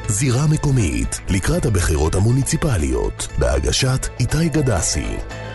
זירה מקומית, לקראת הבחירות המוניציפליות, בהגשת איתי גדסי.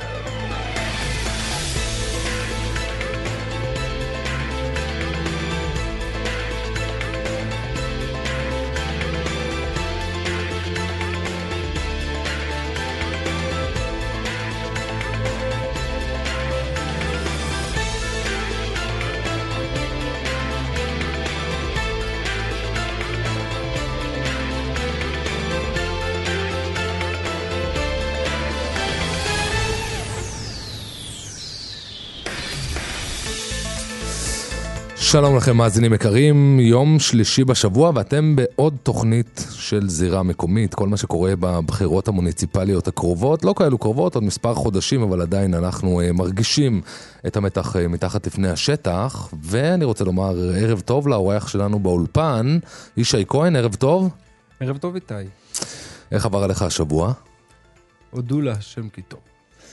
שלום לכם מאזינים יקרים, יום שלישי בשבוע ואתם בעוד תוכנית של זירה מקומית, כל מה שקורה בבחירות המוניציפליות הקרובות, לא כאלו קרובות, עוד מספר חודשים, אבל עדיין אנחנו מרגישים את המתח מתחת לפני השטח, ואני רוצה לומר ערב טוב לאורח שלנו באולפן, ישי כהן, ערב טוב. ערב טוב איתי. איך עבר עליך השבוע? הודו לה שם כי טוב.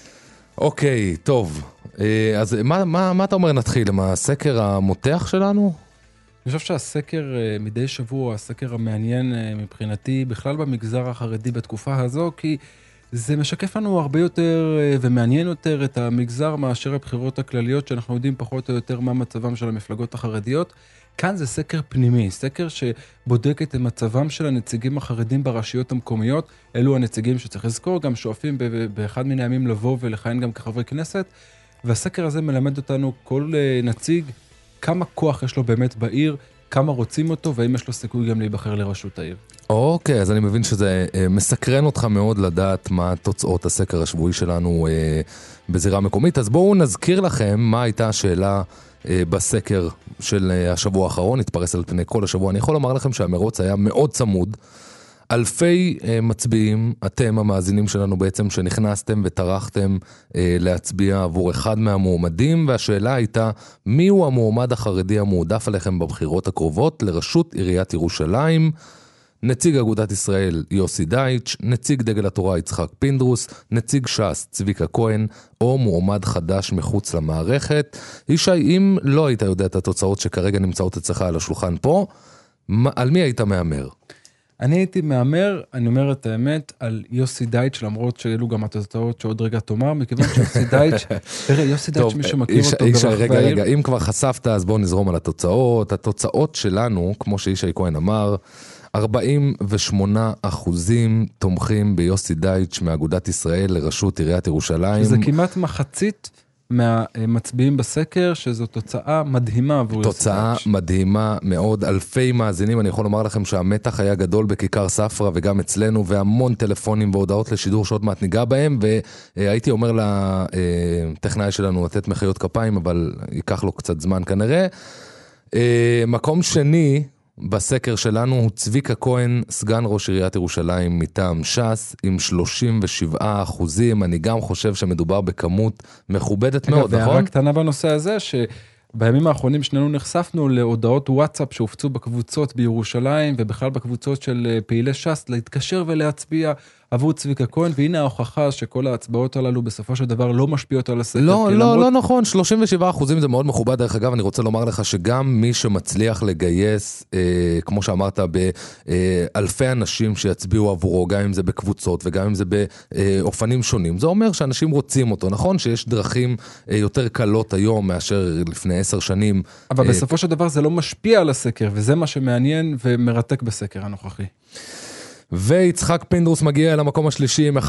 אוקיי, טוב. אז מה אתה אומר נתחיל? עם הסקר המותח שלנו? אני חושב שהסקר מדי שבוע, הסקר המעניין מבחינתי, בכלל במגזר החרדי בתקופה הזו, כי זה משקף לנו הרבה יותר ומעניין יותר את המגזר מאשר הבחירות הכלליות, שאנחנו יודעים פחות או יותר מה מצבם של המפלגות החרדיות. כאן זה סקר פנימי, סקר שבודק את מצבם של הנציגים החרדים ברשויות המקומיות. אלו הנציגים שצריך לזכור, גם שואפים באחד מן הימים לבוא ולכהן גם כחברי כנסת. והסקר הזה מלמד אותנו כל נציג כמה כוח יש לו באמת בעיר, כמה רוצים אותו, והאם יש לו סיכוי גם להיבחר לראשות העיר. אוקיי, אז אני מבין שזה מסקרן אותך מאוד לדעת מה תוצאות הסקר השבועי שלנו בזירה מקומית. אז בואו נזכיר לכם מה הייתה השאלה בסקר של השבוע האחרון, התפרס על פני כל השבוע. אני יכול לומר לכם שהמרוץ היה מאוד צמוד. אלפי מצביעים, אתם המאזינים שלנו בעצם, שנכנסתם וטרחתם להצביע עבור אחד מהמועמדים, והשאלה הייתה, מי הוא המועמד החרדי המועדף עליכם בבחירות הקרובות לראשות עיריית ירושלים? נציג אגודת ישראל יוסי דייטש, נציג דגל התורה יצחק פינדרוס, נציג ש"ס צביקה כהן, או מועמד חדש מחוץ למערכת. ישי, אם לא היית יודע את התוצאות שכרגע נמצאות אצלך על השולחן פה, על מי היית מאמר? אני הייתי מאמר, אני אומר את האמת, על יוסי דייטש, למרות שאלו גם התוצאות שעוד רגע תאמר, מכיוון שיוסי דייטש, תראה, יוסי דייטש, מי שמכיר אותו ברחבי העיר. רגע, אם כבר חשפת, אז בואו נזרום על התוצאות. התוצאות שלנו, כמו שישי כהן אמר, 48% תומכים ביוסי דייטש מאגודת ישראל לראשות עיריית ירושלים. שזה כמעט מחצית מהמצביעים בסקר, שזו תוצאה מדהימה עבור יוסי דייטש. תוצאה מדהימה מאוד, אלפי מאזינים. אני יכול לומר לכם שהמתח היה גדול בכיכר ספרה וגם אצלנו, והמון טלפונים והודעות לשידור שעוד מעט ניגע בהם, והייתי אומר לטכנאי שלנו לתת מחיאות כפיים, אבל ייקח לו קצת זמן כנראה. מקום שני בסקר שלנו הוא צביקה כהן, סגן ראש עיריית ירושלים מטעם ש"ס, עם 37%. אני גם חושב שמדובר בכמות מכובדת מאוד, נכון? והערה קטנה בנושא הזה, שבימים האחרונים שנינו נחשפנו להודעות וואטסאפ שהופצו בקבוצות בירושלים, ובכלל בקבוצות של פעילי ש"ס, להתקשר ולהצביע עבור צביקה כהן, והנה ההוכחה שכל ההצבעות הללו בסופו של דבר לא משפיעות על הסקר. לא נכון, 37% זה מאוד מכובד. דרך אגב, אני רוצה לומר לך שגם מי שמצליח לגייס, כמו שאמרת, באלפי אנשים שיצביעו עבורו, גם אם זה בקבוצות וגם אם זה באופנים שונים, זה אומר שאנשים רוצים אותו. נכון שיש דרכים יותר קלות היום מאשר לפני 10 שנים. אבל בסופו של דבר זה לא משפיע על הסקר, וזה מה שמעניין ומרתק בסקר הנוכחי. ויצחק פינדרוס מגיע למקום השלישי עם 11%.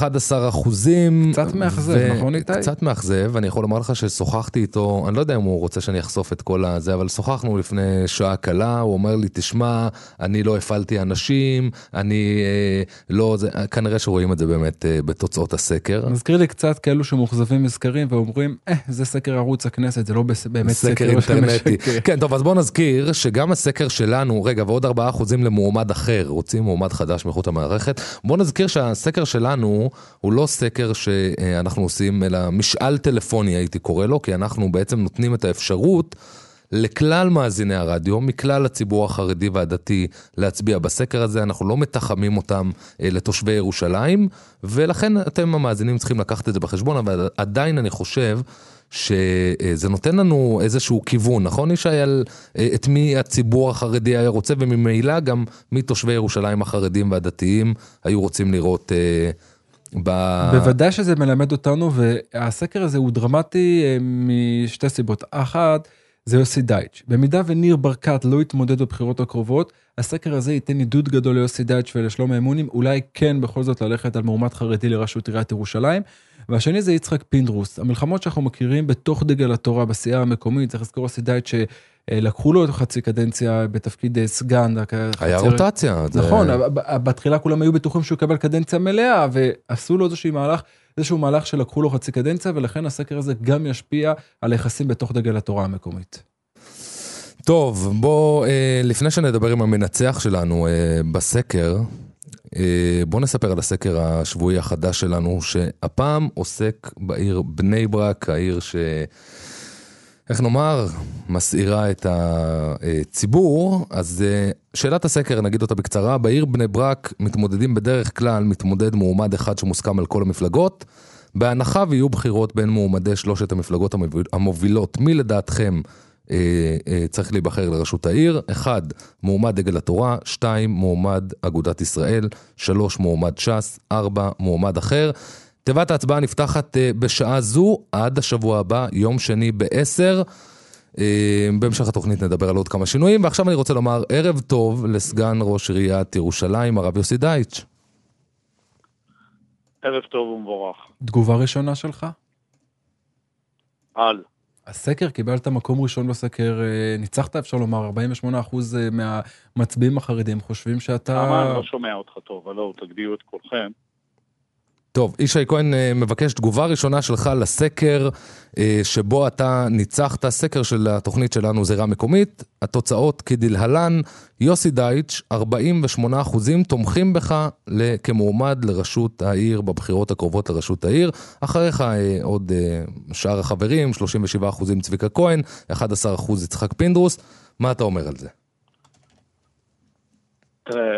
קצת מאכזב, נכון איתי? קצת מאכזב, אני יכול לומר לך ששוחחתי איתו, אני לא יודע אם הוא רוצה שאני אחשוף את כל הזה, אבל שוחחנו לפני שעה קלה, הוא אומר לי, תשמע, אני לא הפעלתי אנשים, אני לא, כנראה שרואים את זה באמת בתוצאות הסקר. מזכיר לי קצת כאלו שמוחזבים מזכרים ואומרים, זה סקר ערוץ הכנסת, זה לא באמת סקר אינטרנטי. כן, טוב, אז בוא נזכיר שגם הסקר שלנו, רגע, ועוד 4% למועמד אחר, רוצים מועמד חדש מחוץ המערכת. בוא נזכיר שהסקר שלנו הוא לא סקר שאנחנו עושים, אלא משאל טלפוני הייתי קורא לו, כי אנחנו בעצם נותנים את האפשרות לכלל מאזיני הרדיו, מכלל הציבור החרדי והדתי להצביע בסקר הזה. אנחנו לא מתחמים אותם לתושבי ירושלים, ולכן אתם המאזינים צריכים לקחת את זה בחשבון, אבל עדיין אני חושב שזה נותן לנו איזשהו כיוון, נכון ישי, על את מי הציבור החרדי היה רוצה, וממילא גם מי תושבי ירושלים החרדים והדתיים היו רוצים לראות בוודאי שזה מלמד אותנו, והסקר הזה הוא דרמטי משתי סיבות. אחת, זה יוסי דייטש. במידה וניר ברקת לא יתמודד בבחירות הקרובות, הסקר הזה ייתן עידוד גדול ליוסי דייטש ולשלום האמונים, אולי כן בכל זאת ללכת על מועמד חרדי לראשות עיריית ירושלים. והשני זה יצחק פינדרוס. המלחמות שאנחנו מכירים בתוך דגל התורה בסיעה המקומית, צריך לזכור יוסי דייטש שלקחו לו חצי קדנציה בתפקיד סגן. היה רוטציה. נכון, בתחילה כולם היו בטוחים שהוא יקבל קדנציה מלאה, ועשו לו איזשהו מהלך שלקחו לו חצי קדנציה, ולכן הסקר הזה גם ישפיע על היחסים בתוך דגל התורה המקומית. טוב, בוא, לפני שנדבר עם המנצח שלנו בסקר, בוא נספר על הסקר השבועי החדש שלנו, שהפעם עוסק בעיר בני ברק, העיר איך נאמר, מסעירה את הציבור. אז שאלת הסקר, נגיד אותה בקצרה, בעיר בני ברק מתמודדים בדרך כלל, מתמודד מועמד אחד שמוסכם על כל המפלגות, בהנחה ויהיו בחירות בין מועמדי שלושת המפלגות המובילות. מי לדעתכם צריך להיבחר לראשות העיר? 1. מועמד דגל התורה, 2. מועמד אגודת ישראל, 3. מועמד ש"ס, 4. מועמד אחר. תיבת ההצבעה נפתחת בשעה זו עד השבוע הבא, יום שני ב-10. בהמשך התוכנית נדבר על עוד כמה שינויים, ועכשיו אני רוצה לומר ערב טוב לסגן ראש עיריית ירושלים, הרב יוסי דייטש. ערב טוב ומבורך. תגובה ראשונה שלך? על. הסקר, קיבלת מקום ראשון בסקר, ניצחת, אפשר לומר, 48% מהמצביעים החרדים חושבים שאתה... אני לא שומע אותך טוב, אבל תגדיעו את כולכם. טוב, ישי כהן מבקש תגובה ראשונה שלך לסקר שבו אתה ניצחת, סקר של התוכנית שלנו זירה מקומית, התוצאות כדלהלן, יוסי דייטש, 48% תומכים בך כמועמד לראשות העיר בבחירות הקרובות לראשות העיר, אחריך עוד שאר החברים, 37% צביקה כהן, 11% יצחק פינדרוס. מה אתה אומר על זה? תראה,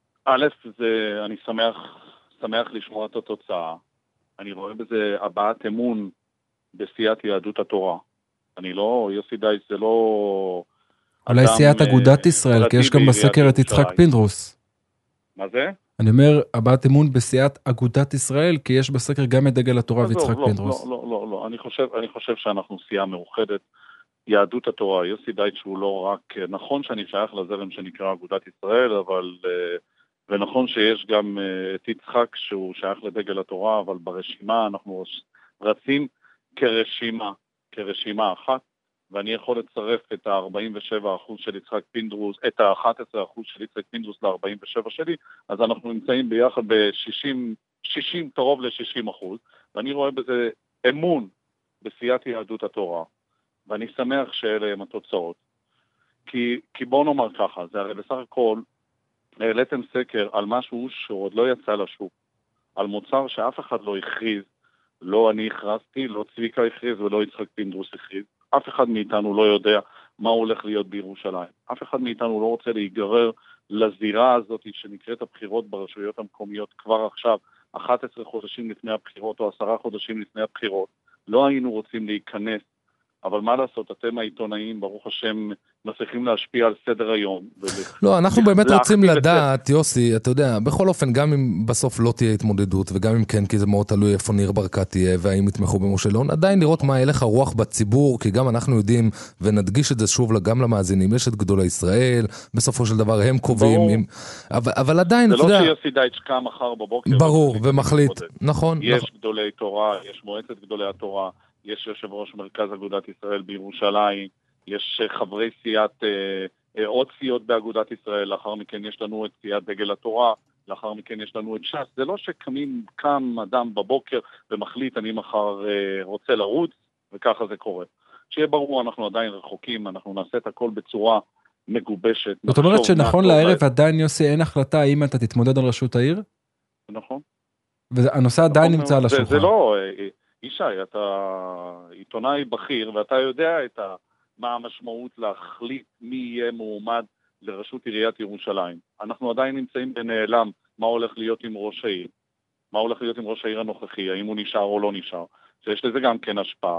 אני שמח לשמוע את התוצאה. אני רואה בזה הבעת אמון בסיעת יהדות התורה. יוסי דייטש זה לא... אולי סיעת אגודת ישראל, כי יש גם בסקר את יצחק פינדרוס. מה זה? אני אומר, הבעת אמון בסיעת אגודת ישראל, כי יש בסקר גם את דגל התורה ויצחק פינדרוס. לא. אני חושב שאנחנו סיעה מאוחדת. יהדות התורה, יוסי דייטש הוא לא רק... נכון שאני שייך לזרם שנקרא אגודת ישראל, אבל... ונכון שיש גם את יצחק שהוא שייך לדגל התורה, אבל ברשימה אנחנו רצים כרשימה אחת, ואני יכול לצרף את ה-47% של יצחק פינדרוס, את ה-11% של יצחק פינדרוס ל-47% שלי, אז אנחנו נמצאים ביחד ב-60, קרוב ל-60%, ואני רואה בזה אמון בסיעת יהדות התורה, ואני שמח שאלה הם התוצאות, כי בואו נאמר ככה, זה הרי בסך הכל, העליתם סקר על משהו שעוד לא יצא לשוק, על מוצר שאף אחד לא הכריז, לא אני הכרזתי, לא צביקה הכריז ולא יצחק פינדרוס הכריז. אף אחד מאיתנו לא יודע מה הולך להיות בירושלים. אף אחד מאיתנו לא רוצה להיגרר לזירה הזאת שנקראת הבחירות ברשויות המקומיות כבר עכשיו, 11 חודשים לפני הבחירות או 10 חודשים לפני הבחירות. לא היינו רוצים להיכנס, אבל מה לעשות, אתם העיתונאים, ברוך השם, מצליחים להשפיע על סדר היום. לא, אנחנו באמת רוצים לדעת, יוסי, אתה יודע, בכל אופן, גם אם בסוף לא תהיה התמודדות, וגם אם כן, כי זה מאוד תלוי איפה ניר ברקת תהיה, והאם יתמכו במשה ליאון, עדיין לראות מה הלך הרוח בציבור, כי גם אנחנו יודעים, ונדגיש את זה שוב גם למאזינים, יש את גדולי ישראל, בסופו של דבר הם קובעים, אבל עדיין, אתה יודע... זה לא שיוסי דייטש קם מחר בבוקר. ברור, ומחליט, נכון. יש גדולי תורה, יש מועצת גדולי התורה, יש יושב ראש מרכז אגודת ישראל בירושלים, יש חברי סיעת, עוד סיעות באגודת ישראל, לאחר מכן יש לנו את סיעת דגל התורה, לאחר מכן יש לנו את ש"ס. זה לא שקם אדם בבוקר ומחליט אני מחר רוצה לרוץ, וככה זה קורה. שיהיה ברור, אנחנו עדיין רחוקים, אנחנו נעשה את הכל בצורה מגובשת. זאת אומרת שנכון לערב עדיין יוסי אין החלטה האם אתה תתמודד על ראשות העיר? נכון. והנושא עדיין נמצא על השולחן. זה לא... ישי, אתה עיתונאי בכיר, ואתה יודע מה המשמעות להחליט מי יהיה מועמד לראשות עיריית ירושלים. אנחנו עדיין נמצאים בנעלם מה הולך להיות עם ראש העיר. מה הולך להיות עם ראש העיר הנוכחי, האם הוא נשאר או לא נשאר. שיש לזה גם כן השפעה.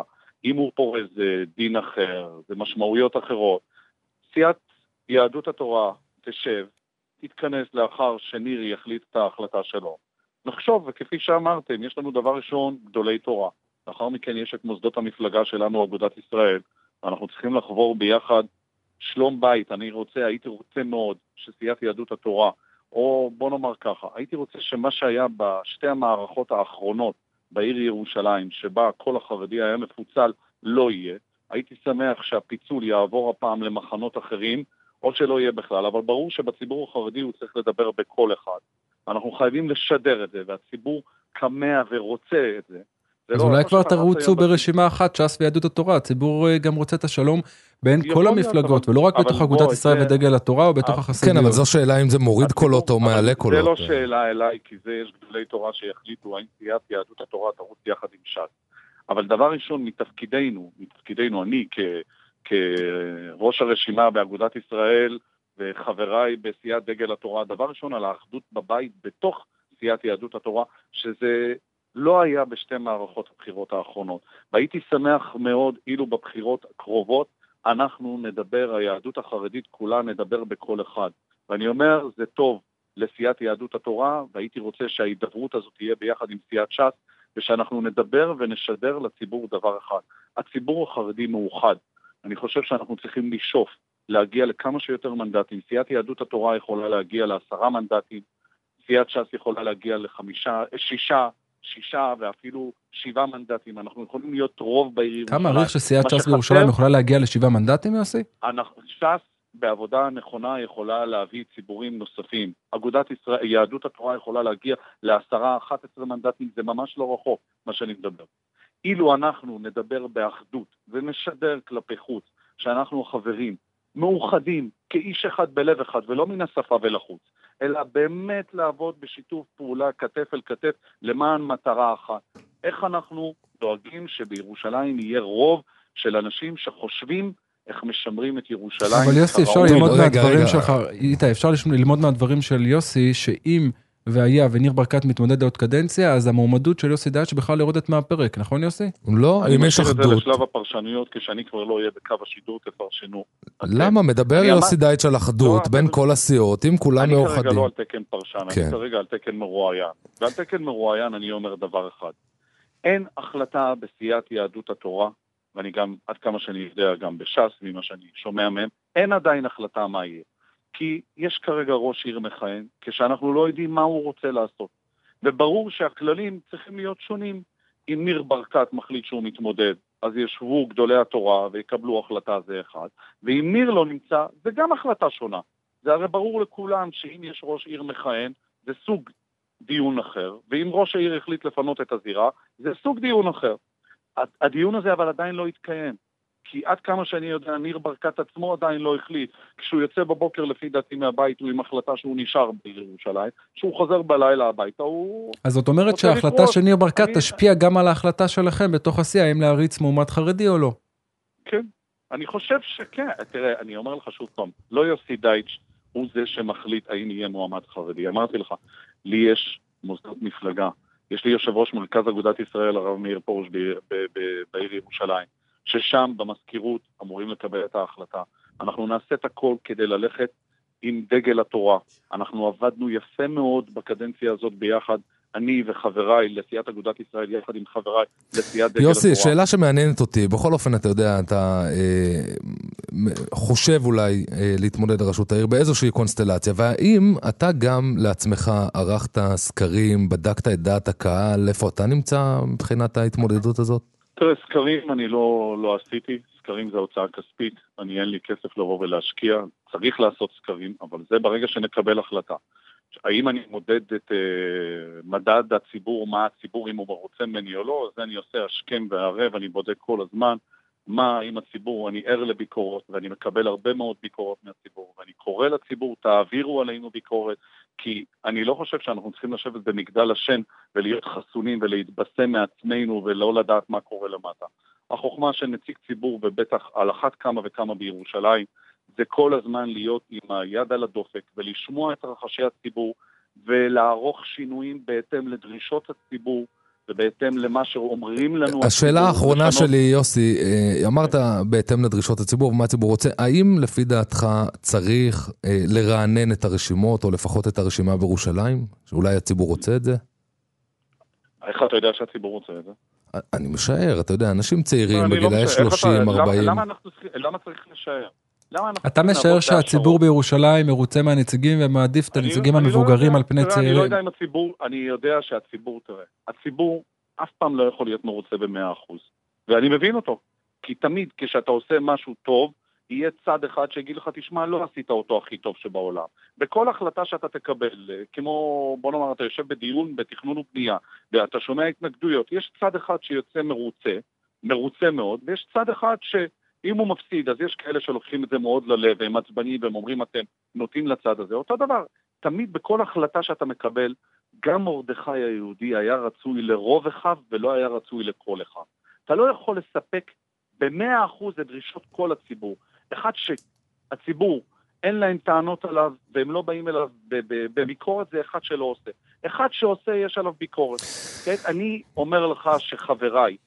אם הוא פורש זה דין אחר, זה משמעויות אחרות. סיעת יהדות התורה תשב, תתכנס לאחר שניר יחליט את ההחלטה שלו. נחשוב, וכפי שאמרתם, יש לנו דבר ראשון, גדולי תורה. לאחר מכן יש את מוסדות המפלגה שלנו, אגודת ישראל, ואנחנו צריכים לחבור ביחד שלום בית. הייתי רוצה מאוד שסיעת יהדות התורה, או בוא נאמר ככה, הייתי רוצה שמה שהיה בשתי המערכות האחרונות בעיר ירושלים, שבה כל החרדי היה מפוצל, לא יהיה. הייתי שמח שהפיצול יעבור הפעם למחנות אחרים, או שלא יהיה בכלל, אבל ברור שבציבור החרדי הוא צריך לדבר בכל אחד. אנחנו חייבים לשדר את זה, והציבור כמה ורוצה את זה. אז אולי כבר תרוצו ברשימה אחת, ש"ס ויהדות התורה, הציבור גם רוצה את השלום בין כל המפלגות, ולא רק בתוך אגודת ישראל ודגל התורה, או בתוך החסידיות. כן, אבל זו שאלה אם זה מוריד קולות או מעלה קולות. זה לא שאלה אליי, כי זה יש גדולי תורה שיחליטו, האם סיעת יהדות התורה תרוץ יחד עם ש"ס. אבל דבר ראשון, מתפקידנו, אני כראש הרשימה באגודת ישראל, וחבריי בסיעת דגל התורה, דבר ראשון על האחדות בבית בתוך סיעת יהדות התורה, שזה לא היה בשתי מערכות הבחירות האחרונות. והייתי שמח מאוד אילו בבחירות הקרובות אנחנו נדבר, היהדות החרדית כולה נדבר בכל אחד. ואני אומר, זה טוב לסיעת יהדות התורה, והייתי רוצה שההידברות הזאת תהיה ביחד עם סיעת ש"ס, ושאנחנו נדבר ונשדר לציבור דבר אחד. הציבור החרדי מאוחד. אני חושב שאנחנו צריכים לשאוף, להגיע לכמה שיותר מנדטים. סיעת יהדות התורה יכולה להגיע ל10 מנדטים, סיעת ש"ס יכולה להגיע שישה ואפילו 7 מנדטים. אנחנו יכולים להיות רוב בעיר ירושלים. אתה מעריך שסיעת ש"ס בירושלים יכולה להגיע ל7 מנדטים, יוסי? ש"ס בעבודה נכונה יכולה להביא ציבורים נוספים. אגודת ישראל, יהדות התורה יכולה להגיע ל10-11 מנדטים, זה ממש לא רחוק מה שאני מדבר. אילו אנחנו נדבר באחדות ונשדר כלפי חוץ, שאנחנו חברים מאוחדים כאיש אחד בלב אחד, ולא מן השפה ולחוץ, אלא באמת לעבוד בשיתוף פעולה כתף אל כתף למען מטרה אחת. איך אנחנו דואגים שבירושלים יהיה רוב של אנשים שחושבים איך משמרים את ירושלים. אבל יוסי, אפשר ללמוד מהדברים שלך, איתה, אפשר ללמוד מהדברים של יוסי, שאם והיה וניר ברקת מתמודד לעוד קדנציה, אז המועמדות של יוסי דייטש בכלל יורדת מהפרק, נכון יוסי? לא, אם יש אחדות. אני משאיר את זה לשלב הפרשנויות, כשאני כבר לא אהיה בקו השידור, תפרשנו. למה? מדבר יוסי דייטש על אחדות בין כל הסיעות, אם כולם מאוחדים. אני כרגע לא על תקן פרשן, אני כרגע על תקן מרואיין. ועל תקן מרואיין אני אומר דבר אחד. אין החלטה בסיעת יהדות התורה, ואני גם, עד כמה שאני יודע, גם בש"ס, ממה שאני שומע מהם, אין עדיין החלטה מה יהיה. כי יש כרגע ראש עיר מכהן, כשאנחנו לא יודעים מה הוא רוצה לעשות. וברור שהכללים צריכים להיות שונים. אם ניר ברקת מחליט שהוא מתמודד, אז ישבו גדולי התורה ויקבלו החלטה, זה אחד. ואם ניר לא נמצא, זה גם החלטה שונה. זה הרי ברור לכולם שאם יש ראש עיר מכהן, זה סוג דיון אחר. ואם ראש העיר החליט לפנות את הזירה, זה סוג דיון אחר. הדיון הזה אבל עדיין לא יתקיים. כי עד כמה שאני יודע, ניר ברקת עצמו עדיין לא החליט. כשהוא יוצא בבוקר לפי דעתי מהבית, הוא עם החלטה שהוא נשאר בירושלים, שהוא חוזר בלילה הביתה, הוא... אז זאת אומרת שההחלטה של ניר ברקת תשפיע גם על ההחלטה שלכם בתוך הסיעה, אם להריץ מועמד חרדי או לא? כן, אני חושב שכן. תראה, אני אומר לך שוב פעם, לא יוסי דייטש הוא זה שמחליט האם יהיה מועמד חרדי. אמרתי לך, לי יש מוסדות מפלגה, יש לי יושב ראש מרכז אגודת ישראל, הרב מאיר פרוש בעיר ירושלים, ששם במזכירות אמורים לקבל את ההחלטה. אנחנו נעשה את הכל כדי ללכת עם דגל התורה. אנחנו עבדנו יפה מאוד בקדנציה הזאת ביחד, אני וחבריי לסיעת אגודת ישראל, יחד עם חבריי לסיעת דגל יוסי, התורה. שאלה שמעניינת אותי, בכל אופן אתה יודע, אתה חושב אולי להתמודד לראשות העיר באיזושהי קונסטלציה, והאם אתה גם לעצמך ערכת סקרים, בדקת את דעת הקהל, איפה אתה נמצא מבחינת ההתמודדות הזאת? תראה, סקרים אני לא עשיתי, סקרים זה הוצאה כספית, אין לי כסף לבוא ולהשקיע, צריך לעשות סקרים, אבל זה ברגע שנקבל החלטה. האם אני מודד את מדד הציבור, מה הציבור, אם הוא רוצה ממני או לא, אז אני עושה השכם והערב, אני בודק כל הזמן, מה עם הציבור, אני ער לביקורות, ואני מקבל הרבה מאוד ביקורות מהציבור, ואני קורא לציבור, תעבירו עלינו ביקורת, כי אני לא חושב שאנחנו צריכים לשבת במגדל השן, ולהיות חסונים ולהתבשם מעצמנו, ולא לדעת מה קורה למטה. החוכמה של נציג ציבור, ובטח על אחת כמה וכמה בירושלים, זה כל הזמן להיות עם היד על הדופק, ולשמוע את רחשי הציבור, ולערוך שינויים בהתאם לדרישות הציבור, ובהתאם למה שאומרים לנו... השאלה האחרונה שלי, יוסי, אמרת בהתאם לדרישות הציבור ומה הציבור רוצה, האם לפי דעתך צריך לרענן את הרשימות, או לפחות את הרשימה בירושלים? שאולי הציבור רוצה את זה? איך אתה יודע שהציבור רוצה את זה? אני משער, אתה יודע, אנשים צעירים בגילאי 30, 40... למה צריך לשער? אתה משער שהציבור בירושלים מרוצה מהנציגים ומעדיף את הנציגים המבוגרים על פני צעירים? אני לא יודע אם הציבור, אני יודע שהציבור, תראה, הציבור אף פעם לא יכול להיות מרוצה ב100%. ואני מבין אותו, כי תמיד כשאתה עושה משהו טוב, יהיה צד אחד שיגיד לך, תשמע, לא עשית אותו הכי טוב שבעולם. בכל החלטה שאתה תקבל, כמו, בוא נאמר, אתה יושב בדיון, בתכנון ובנייה, ואתה שומע התנגדויות, יש צד אחד שיוצא מרוצה מאוד, ויש צד אחד אם הוא מפסיד, אז יש כאלה שלוקחים את זה מאוד ללב, והם עצבנים, והם אומרים, אתם נוטים לצד הזה. אותו דבר, תמיד בכל החלטה שאתה מקבל, גם מרדכי היהודי היה רצוי לרוב אחיו, ולא היה רצוי לכל אחד. אתה לא יכול לספק ב100% את דרישות כל הציבור. אחד שהציבור, אין להם טענות עליו, והם לא באים אליו בביקורת, זה אחד שלא עושה. אחד שעושה, יש עליו ביקורת. אני אומר לך שחבריי,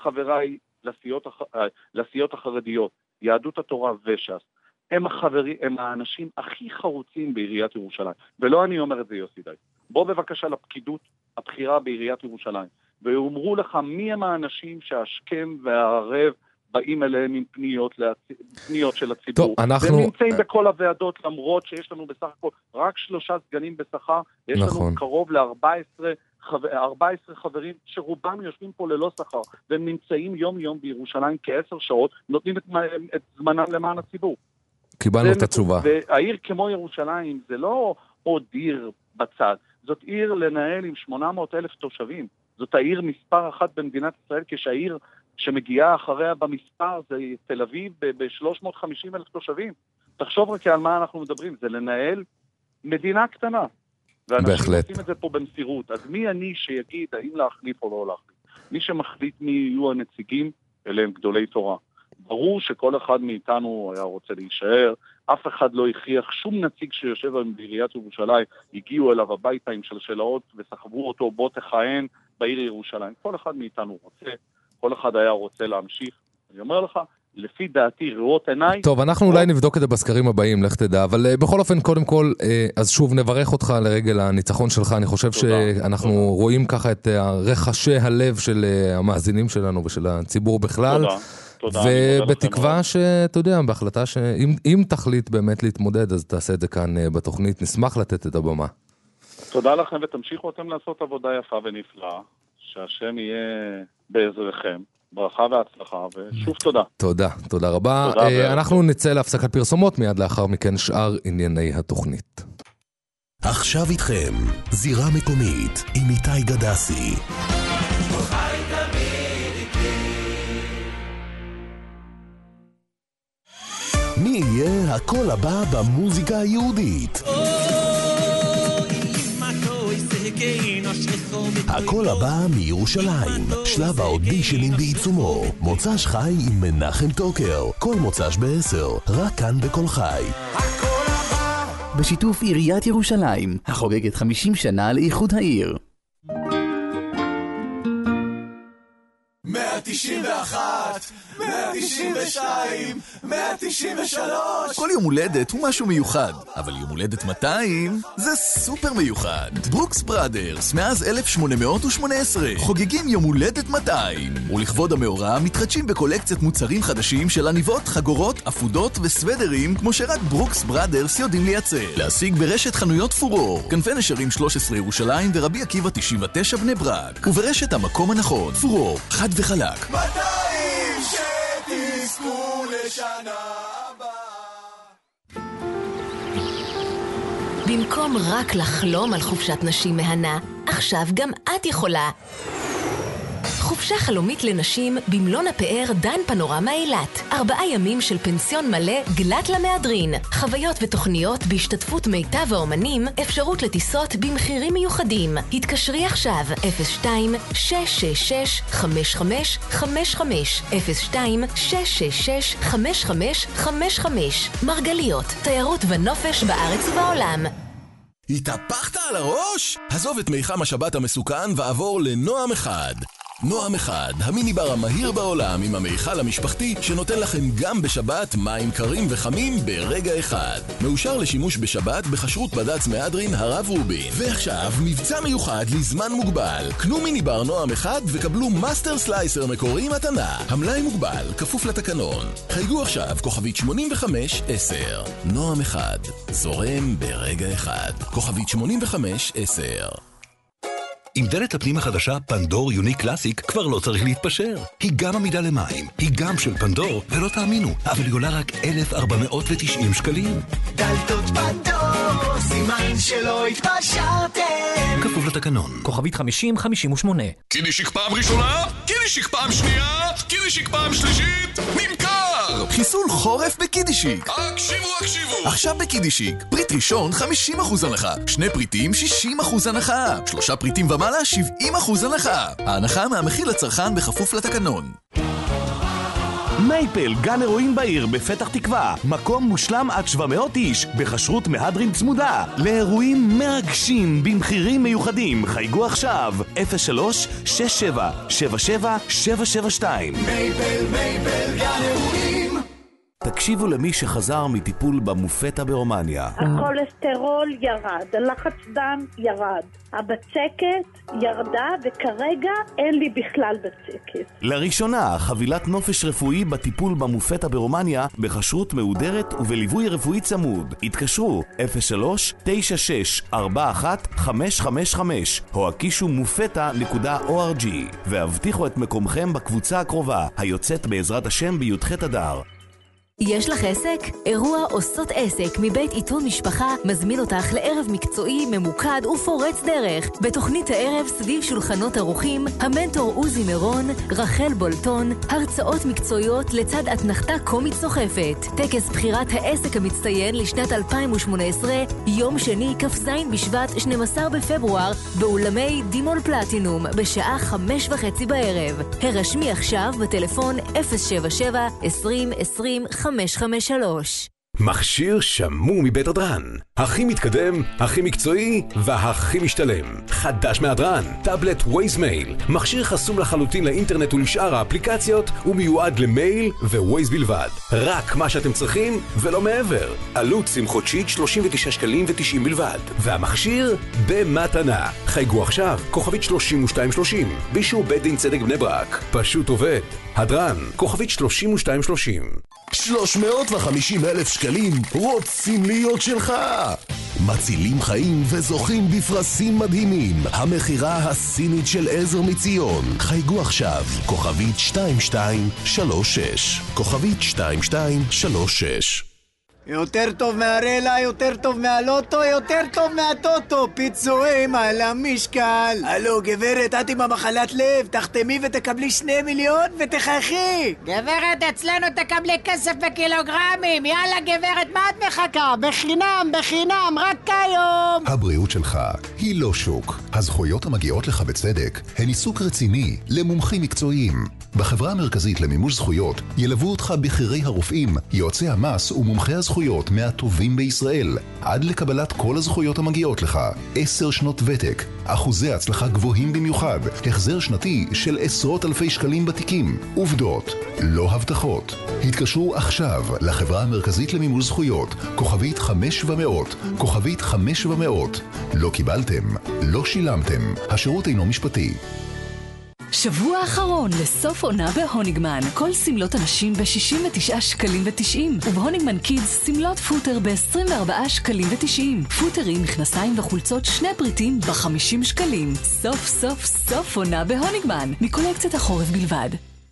לסיעות החרדיות, יהדות התורה וש"ס, הם האנשים הכי חרוצים בעיריית ירושלים. ולא אני אומר את זה, יוסי די. בוא בבקשה לפקידות הבחירה בעיריית ירושלים, ואומרו לך מי הם האנשים שהשכם והערב באים אליהם עם פניות של הציבור. טוב, והם נמצאים בכל הוועדות, למרות שיש לנו בסך הכל רק 3 סגנים בשכר, יש לנו קרוב ל14 חברים שרובם יושבים פה ללא שכר, והם נמצאים יום יום בירושלים כ10 שעות, נותנים את זמנם למען הציבור. קיבלנו את התשובה. והעיר כמו ירושלים זה לא עוד עיר בצד, זאת עיר לנהל עם 800,000 תושבים. זאת העיר מספר 1 במדינת ישראל, כשהעיר שמגיעה אחריה במספר זה תל אביב ב-350,000 תושבים. תחשוב רק על מה אנחנו מדברים, זה לנהל מדינה קטנה. ואנשים עושים את זה פה במסירות. אז מי אני שיגיד האם להחליף או לא להחליף? מי שמחליט מי יהיו הנציגים, אלה הם גדולי תורה. ברור שכל אחד מאיתנו היה רוצה להישאר, אף אחד לא הכריח, שום נציג שיושב בעיריית ירושלים, הגיעו אליו הביתה עם שלשלאות וסחבו אותו, בוא תכהן בעיר ירושלים. כל אחד מאיתנו רוצה, כל אחד היה רוצה להמשיך. אני אומר לך, לפי דעתי, ראות עיניי... טוב, אנחנו אולי נבדוק את זה בסקרים הבאים, לך תדע, אבל בכל אופן, קודם כל, אז שוב נברך אותך לרגל הניצחון שלך, אני חושב שאנחנו רואים ככה את רחשי הלב של המאזינים שלנו ושל הציבור בכלל. תודה. ובתקווה שאתה יודע, בהחלטה שאם תחליט באמת להתמודד, אז תעשה את זה כאן בתוכנית, נשמח לתת את הבמה. תודה לכם, ותמשיכו אתם לעשות עבודה יפה ונפלאה, שהשם יהיה בעזרכם. ברכה והצלחה, ושוב תודה. תודה רבה. אנחנו נצא להפסקת פרסומות, מיד לאחר מכן שאר ענייני התוכנית. עכשיו איתכם, זירה מקומית עם איתי גדסי. מי יהיה הקול הבא במוזיקה היהודית? הקול הבא מירושלים, שלב האודישנים בעיצומו, מוצ"ש חי עם מנחם טוקר, כל מוצ"ש ב-10, רק כאן בכל חי. הקול הבא בשיתוף עיריית ירושלים, החוגגת 50 שנה לאיחוד העיר. 191, 192, 193. כל יום הולדת הוא משהו מיוחד, אבל יום הולדת 200 זה סופר מיוחד. ברוקס בראדרס, מאז 1818, חוגגים יום הולדת 200. ולכבוד המאורע מתחדשים בקולקציית מוצרים חדשים של עניבות, חגורות, אפודות וסוודרים, כמו שרק ברוקס בראדרס יודעים לייצר. להשיג ברשת חנויות פורור, כנפי נשרים 13 ירושלים ורבי עקיבא 99 בני ברק. וברשת המקום הנכון, פורור, חד וחלק. 200 שתזכו לשנה הבאה. במקום רק לחלום על חופשת נשים מהנה, עכשיו גם את יכולה. חופשה חלומית לנשים במלון הפאר דן פנורמה אילת. 4 ימים של פנסיון מלא גלת למהדרין. חוויות ותוכניות בהשתתפות מיטב האומנים, אפשרות לטיסות במחירים מיוחדים. התקשרי עכשיו 02-666-5555 02-666-5555 מרגליות, תיירות ונופש בארץ ובעולם. התהפכת על הראש? עזוב את מיחם השבת המסוכן ועבור לנועם אחד. נועם אחד, המיני בר המהיר בעולם עם המיכל המשפחתי שנותן לכם גם בשבת מים קרים וחמים ברגע אחד. מאושר לשימוש בשבת בחשרות בד"ץ מהדרין הרב רובין. ועכשיו מבצע מיוחד לזמן מוגבל. קנו מיני בר נועם אחד וקבלו מאסטר סלייסר מקורי מתנה. המלאי מוגבל, כפוף לתקנון. חייגו עכשיו כוכבית 8510. נועם אחד, זורם ברגע אחד. כוכבית 8510. עם דלת הפנים החדשה פנדור יוניק קלאסיק כבר לא צריך להתפשר. היא גם עמידה למים, היא גם של פנדור, ולא תאמינו, אבל היא עולה רק 1,490 שקלים. דלתות פנדור, סימן שלא התפשרתם. כפוף לתקנון. כוכבית 5058. קידישיק פעם ראשונה, קידישיק פעם שנייה, קידישיק פעם שלישית, נמכר! חיסול חורף בקידישיק. הקשיבו. עכשיו בקידישיק, פריט ראשון 50% הנחה, 2 פריטים 60% הנחה, 3 פריטים ומעלה 70% הנחה. ההנחה מהמחיר לצרכן בכפוף לתקנון. מייפל, גן אירועים בעיר בפתח תקווה, מקום מושלם עד 700 איש, בחשרות מהדרין צמודה, לאירועים מרגשים במחירים מיוחדים. חייגו עכשיו 03-6777-772. מייפל, גן אירועים. תקשיבו למי שחזר מטיפול במופטה ברומניה. הכולסטרול ירד, הלחץ דם ירד, הבצקת ירדה וכרגע אין לי בכלל בצקת. לראשונה, חבילת נופש רפואי בטיפול במופטה ברומניה בחשרות מהודרת ובליווי רפואי צמוד. התקשרו 03-9641-555 או הקישו מופטה.org והבטיחו את מקומכם בקבוצה הקרובה היוצאת בעזרת השם בי"ח אדר. יש לך עסק? אירוע עושות עסק מבית עיתון משפחה מזמין אותך לערב מקצועי, ממוקד ופורץ דרך. בתוכנית הערב סביב שולחנות ערוכים, המנטור עוזי מירון, רחל בולטון, הרצאות מקצועיות לצד אתנחתה קומית סוחפת. טקס בחירת העסק המצטיין לשנת 2018, יום שני כ"ז בשבט 12 בפברואר, באולמי דימול פלטינום, בשעה 5:30 בערב. הרשמי עכשיו בטלפון 077 20 20 553. מכשיר שמור מבית הדרן. הכי מתקדם, הכי מקצועי והכי משתלם. חדש מהדרן, טאבלט ווייז מייל. מכשיר חסום לחלוטין לאינטרנט ולשאר האפליקציות ומיועד למייל ווייז בלבד. רק מה שאתם צריכים ולא מעבר. עלות sim חודשית 39 שקלים ו90 בלבד. והמכשיר במתנה. חייגו עכשיו, כוכבית 3230. באישור בית דין צדק בני ברק. פשוט עובד. הדרן, כוכבית 3230. 350,000 שקלים רוצים להיות שלך. מצילים חיים וזוכים בפרסים מדהימים. המחירה הסינית של עזר מציון. חייגו עכשיו, כוכבית 2236. כוכבית 2236. יותר טוב מהרלה, יותר טוב מהלוטו, יותר טוב מהטוטו. פיצויים על המשקל. הלו גברת, את עם המחלת לב, תחתמי ותקבלי 2 מיליון ותחייכי. גברת, אצלנו תקבלי כסף בקילוגרמים. יאללה גברת, מה את מחכה? בחינם, רק היום. הבריאות שלך היא לא שוק. הזכויות המגיעות לך בצדק הן עיסוק רציני למומחים מקצועיים. בחברה המרכזית למימוש זכויות ילוו אותך בכירי הרופאים, יועצי המס ומומחי הזכויות מהטובים בישראל, עד לקבלת כל הזכויות המגיעות לך. 10 שנות ותק, אחוזי הצלחה גבוהים במיוחד, החזר שנתי של עשרות אלפי שקלים בתיקים. עובדות, לא הבטחות. התקשרו עכשיו לחברה המרכזית למימוש זכויות, כוכבית 5700, כוכבית 5700. לא קיבלתם, לא שילמתם. השירות אינו משפטי. שבוע האחרון לסוף עונה בהוניגמן. כל סמלות הנשים ב-69 שקלים ו90, ובהוניגמן קידס סמלות פוטר ב-24 שקלים ו90. פוטרים, מכנסיים וחולצות 2 פריטים ב-50 שקלים. סוף עונה בהוניגמן, מקולקציית החורף בלבד.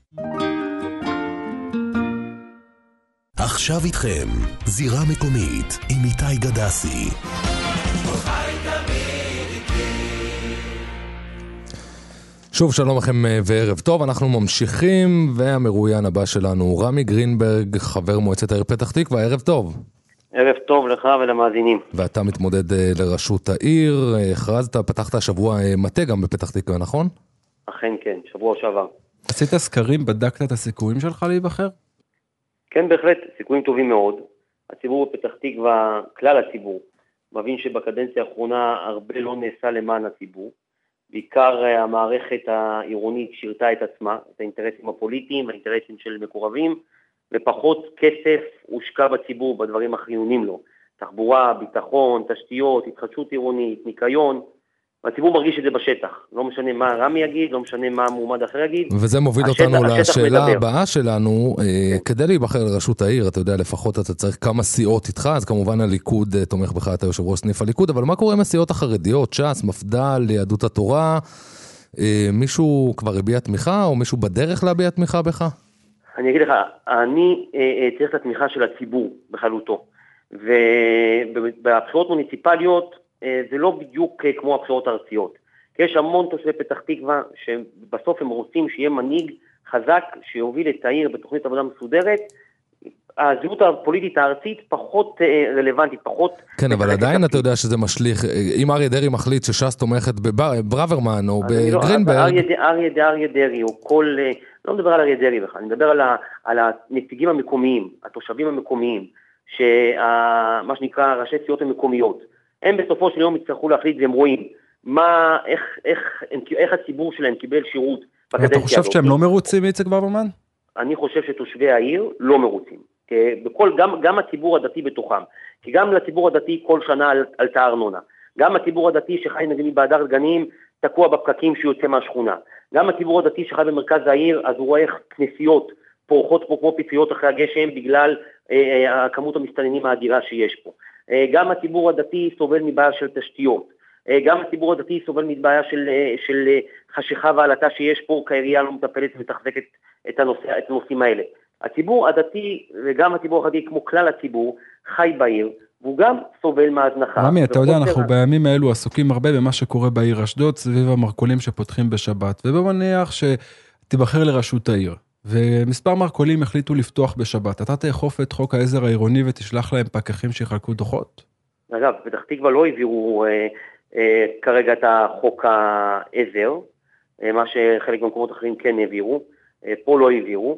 עכשיו איתכם, זירה מקומית עם איתי גדסי. שוב שלום לכם וערב טוב, אנחנו ממשיכים, והמרואיין הבא שלנו רמי גרינברג, חבר מועצת העיר פתח תקווה. ערב טוב. ערב טוב לך ולמאזינים. ואתה מתמודד לראשות העיר, הכרזת, פתחת השבוע מטה גם בפתח תקווה, נכון? אכן כן, שבוע שעבר. עשית סקרים, בדקת את הסיכויים שלך להיבחר? כן, בהחלט, סיכויים טובים מאוד. הציבור בפתח תקווה, כלל הציבור, מבין שבקדנציה האחרונה הרבה לא נעשה למען הציבור. בעיקר המערכת העירונית שירתה את עצמה, את האינטרסים הפוליטיים, האינטרסים של מקורבים, ופחות כסף הושקע בציבור בדברים החיוניים לו. תחבורה, ביטחון, תשתיות, התחדשות עירונית, ניקיון, והציבור מרגיש את זה בשטח. לא משנה מה רמי יגיד, לא משנה מה מועמד אחר יגיד. וזה מוביל אותנו לשאלה הבאה שלנו. כדי להיבחר לראשות העיר, אתה יודע, לפחות אתה צריך כמה סיעות איתך, אז כמובן הליכוד תומך בך, אתה יושב ראש סניף הליכוד, אבל מה קורה עם הסיעות החרדיות, ש"ס, מפד"ל, יהדות התורה? מישהו כבר הביע תמיכה, או מישהו בדרך להביע תמיכה בך? אני אגיד לך, אני צריך את התמיכה של הציבור בחלוטו. ובבחירות מוניציפליות זה לא בדיוק כמו הבחירות הארציות. כי יש המון תושבי פתח תקווה שבסוף הם רוצים שיהיה מנהיג חזק שיוביל את העיר בתוכנית עבודה מסודרת. הזהות הפוליטית הארצית פחות רלוונטית, פחות... כן, אבל עדיין אתה יודע שזה משליך, אם אריה דרעי מחליט שש"ס תומכת בברוורמן או בגרינברג... אריה דרעי או כל... לא מדבר על אריה דרעי בכלל, אני מדבר על הנציגים המקומיים, התושבים המקומיים, מה שנקרא ראשי סיעות המקומיות. הם בסופו של יום יצטרכו להחליט והם רואים איך הציבור שלהם קיבל שירות בקדנציה הזאת. אתה חושב שהם לא מרוצים מאיציק ברוורמן? אני חושב שתושבי העיר לא מרוצים. גם הציבור הדתי בתוכם. כי גם לציבור הדתי כל שנה עלתה ארנונה. גם הציבור הדתי שחי נגיד בהדר גנים תקוע בפקקים שיוצא מהשכונה. גם הציבור הדתי שחי במרכז העיר, אז הוא רואה איך כנסיות פורחות פה כמו פיציות אחרי הגשם בגלל כמות המסתננים האדירה שיש פה. גם הציבור הדתי סובל מבעיה של תשתיות. גם הציבור הדתי סובל מבעיה של חשיכה ועלתה שיש פה, כעירייה לא מטפלת ותחזקת את הנושאים האלה. הציבור הדתי וגם הציבור החרדי כמו כלל הציבור חי בעיר, והוא גם סובל מהזנחה. רמי, אתה יודע, אנחנו בימים האלו עסוקים הרבה במה שקורה בעיר אשדוד, סביב המרכולים שפותחים בשבת, ובמניח שתיבחר לראשות העיר. ומספר מרכולים החליטו לפתוח בשבת. אתה תאכוף את חוק העזר העירוני ותשלח להם פקחים שיחלקו דוחות? אגב, פתח תקווה לא העבירו כרגע את החוק העזר, מה שחלק במקומות אחרים כן העבירו, פה לא העבירו.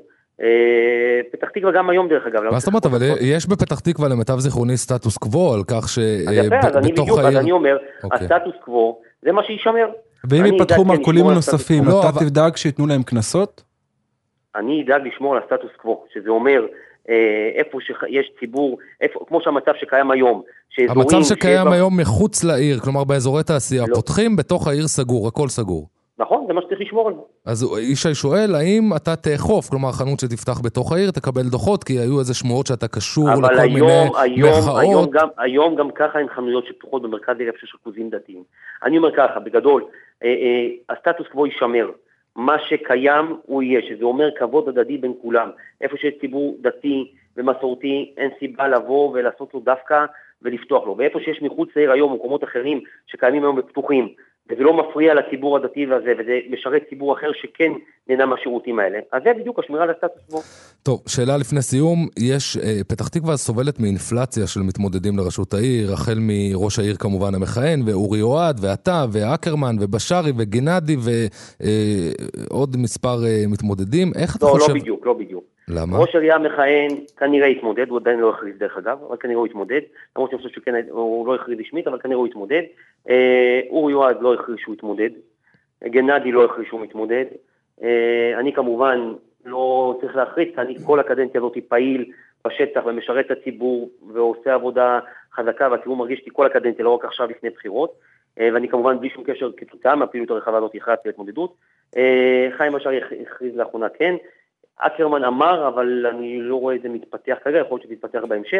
פתח תקווה גם היום דרך אגב. מה זאת אומרת, אבל יש בפתח תקווה למיטב זיכרוני סטטוס קוו על כך שבתוך העיר... אז אני אומר, הסטטוס קוו זה מה שישמר. ואם ייפתחו מרכולים נוספים, אתה תדאג שיתנו להם כנסות? אני אדאג לשמור על הסטטוס קוו, שזה אומר איפה שיש ציבור, כמו שהמצב שקיים היום. המצב שקיים היום מחוץ לעיר, כלומר באזורי תעשייה, פותחים בתוך העיר סגור, הכל סגור. נכון, זה מה שצריך לשמור על זה. אז ישי שואל, האם אתה תאכוף, כלומר חנות שתפתח בתוך העיר, תקבל דוחות, כי היו איזה שמועות שאתה קשור לכל מיני מחאות. היום גם ככה אין חנויות שפתוחות במרכז העיר שיש ריכוזים דתיים. אני אומר ככה, בגדול, הסטטוס קוו יישמר. מה שקיים הוא יהיה, שזה אומר כבוד הדדי בין כולם. איפה שיש ציבור דתי ומסורתי, אין סיבה לבוא ולעשות לו דווקא ולפתוח לו. ואיפה שיש מחוץ לעיר היום, מקומות אחרים שקיימים היום בפתוחים, וזה לא מפריע לציבור הדתי הזה, וזה משרת ציבור אחר שכן נהנה מהשירותים האלה. אז זה בדיוק השמירה על הסטטוס קוו. טוב, שאלה לפני סיום, פתח תקווה סובלת מאינפלציה של מתמודדים לראשות העיר, החל מראש העיר כמובן המכהן, ואורי אוהד, ואתה, ואקרמן, ובשרי, וגנדי, ועוד מספר מתמודדים. איך אתה חושב? לא בדיוק. למה? ראש העירייה המכהן כנראה יתמודד, הוא עדיין לא הכריז דרך אגב, אבל כנראה הוא יתמודד, למרות שאני חושב שהוא לא הכריז רשמית, אבל כנראה הוא יתמודד. אורי אוהד לא הכריז שהוא יתמודד, גנדי לא הכריז שהוא מתמודד. אני כמובן לא צריך להכריז, כי אני כל הקדנציה הזאת פעיל בשטח ומשרת את הציבור ועושה עבודה חזקה, והציבור מרגיש לי כל הקדנציה, לא רק עכשיו לפני בחירות, ואני כמובן בלי שום קשר כתוצאה מהפעילות הרחבה הזאת הכרזתי להתמודדות. חיים בשרי הכריז לאחרונה כן, אקרמן אמר, אבל אני לא רואה את זה מתפתח כרגע, יכול להיות שזה יתפתח בהמשך.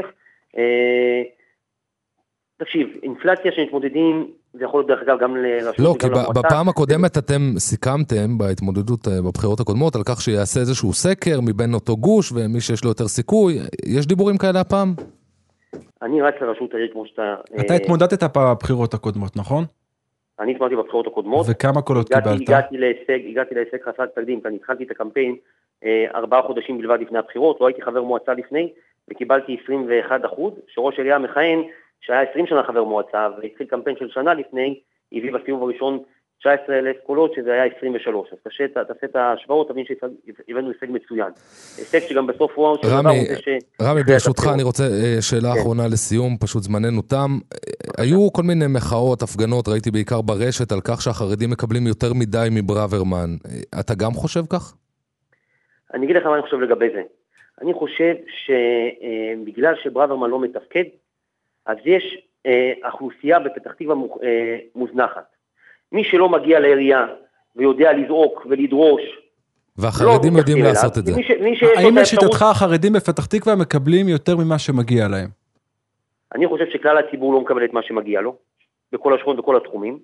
תקשיב, אינפלציה שמתמודדים, זה יכול להיות דרך אגב גם לרשות. לא, כי בפעם הקודמת אתם סיכמתם בהתמודדות בבחירות הקודמות, על כך שיעשה איזשהו סקר מבין אותו גוש, ומי שיש לו יותר סיכוי. יש דיבורים כאלה הפעם? אני רץ לרשות העיר כמו שאתה... אתה התמודדת בבחירות הקודמות, נכון? אני התמודדתי בבחירות הקודמות. וכמה קולות קיבלת? הגעתי להישג חסר תקדים, כי אני התחלתי את הקמפיין 4 חודשים בלבד לפני הבחירות, לא הייתי חבר מועצה לפני, וקיבלתי 21%, שראש העירייה המכהן, שהיה 20 שנה חבר מועצה, והתחיל קמפיין של שנה לפני, הביא בסיבוב הראשון 19,000 קולות, שזה היה 23. אז תעשה את ההשוואות, תבין שהבאנו הישג מצוין. הישג שגם בסוף הוא רמי, ברשותך, אני רוצה שאלה אחרונה לסיום, פשוט זמננו תם. היו כל מיני מחאות, הפגנות, ראיתי בעיקר ברשת, על כך שהחרדים מקבלים יותר מדי מברוורמן. אתה גם חושב כך? אני אגיד לך מה אני חושב לגבי זה. אני חושב שבגלל שברוורמן לא מתפקד, אז יש אוכלוסייה בפתח תקווה מוזנחת. מי שלא מגיע לעירייה ויודע לזעוק ולדרוש, והחרדים יודעים לעשות את זה. האם לשיטתך החרדים בפתח תקווה מקבלים יותר ממה שמגיע להם? אני חושב שכלל הציבור לא מקבל את מה שמגיע לו, בכל השכונות, בכל התחומים,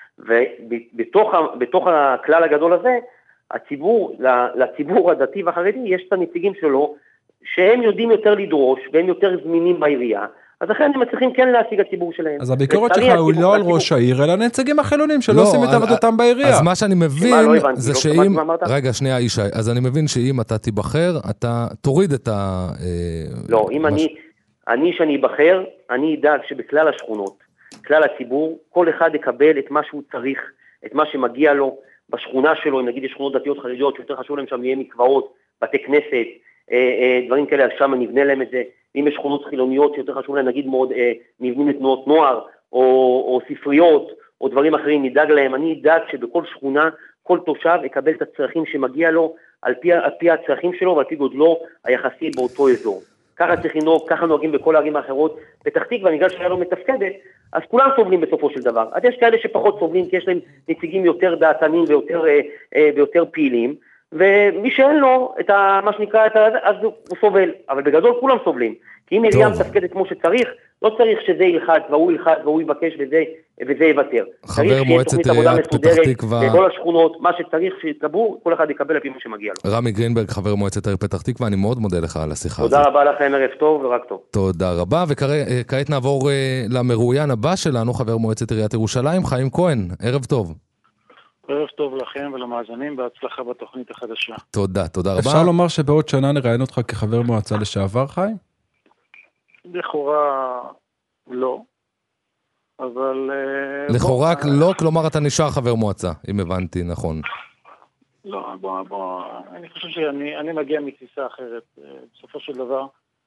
ובתוך הכלל הגדול הזה, לציבור הדתי והחרדי יש את הנציגים שלו, שהם יודעים יותר לדרוש, והם יותר זמינים בעירייה, אז לכן הם מצליחים כן להשיג הציבור שלהם. אז הביקורת שלך הוא לא על ראש העיר, אלא נציגים החילונים שלא עושים את עבודתם בעירייה. אז מה שאני מבין, זה שאם... רגע, שנייה ישי, אז אני מבין שאם אתה תיבחר, אתה תוריד את ה... לא, אם אני שאני אבחר, אני אדאג שבכלל השכונות, כלל הציבור, כל אחד יקבל את מה שהוא צריך, את מה שמגיע לו, בשכונה שלו, אם נגיד יש שכונות דתיות חרדיות, שיותר חשוב להם שם יהיה מקוואות, בתי כנסת, דברים כאלה, אז שם נבנה להם את זה. אם יש שכונות חילוניות שיותר חשוב להם, נגיד מאוד, נבנים לתנועות נוער, או ספריות, או דברים אחרים, נדאג להם. אני אדאג שבכל שכונה, כל תושב יקבל את הצרכים שמגיע לו, על פי הצרכים שלו, ועל פי גודלו היחסי באותו אזור. ככה צריך לנהוג, ככה נוהגים בכל הערים האחרות. פתח תקווה, בגלל שהיה לא מתפקדת, אז כולם סובלים בסופו של דבר. אז יש כאלה שפחות סובלים, כי יש להם נציגים יותר דעתנים ויותר פעילים, ומי שאין לו את מה שנקרא, אז הוא סובל. אבל בגדול כולם סובלים. כי אם עירייה מתפקדת כמו שצריך, לא צריך שזה ילחץ, והוא ילחץ, והוא יבקש וזה יוותר. חבר מועצת עיריית פתח תקווה. בכל השכונות, מה שצריך שיתקבלו, כל אחד יקבל לפי מה שמגיע לו. רמי גרינברג, חבר מועצת עיריית פתח תקווה, אני מאוד מודה לך על השיחה הזאת. תודה רבה לכם, ערב טוב ורק טוב. תודה רבה, וכעת נעבור למרואיין הבא שלנו, חבר מועצת עיריית ירושלים, חיים כהן. ערב טוב. ערב טוב לכם ולמאזינים, בהצלחה בתוכנית החדשה. תודה, תודה רבה. אפשר לומר שבעוד שנה נראיין אותך כחבר מועצה לשעבר, חיים? לכאורה לא, אבל... לכאורה לא, כלומר אתה נשאר חבר מועצה, אם הבנתי נכון. לא, אני חושב שאני מגיע מתפיסה אחרת. בסופו של דבר,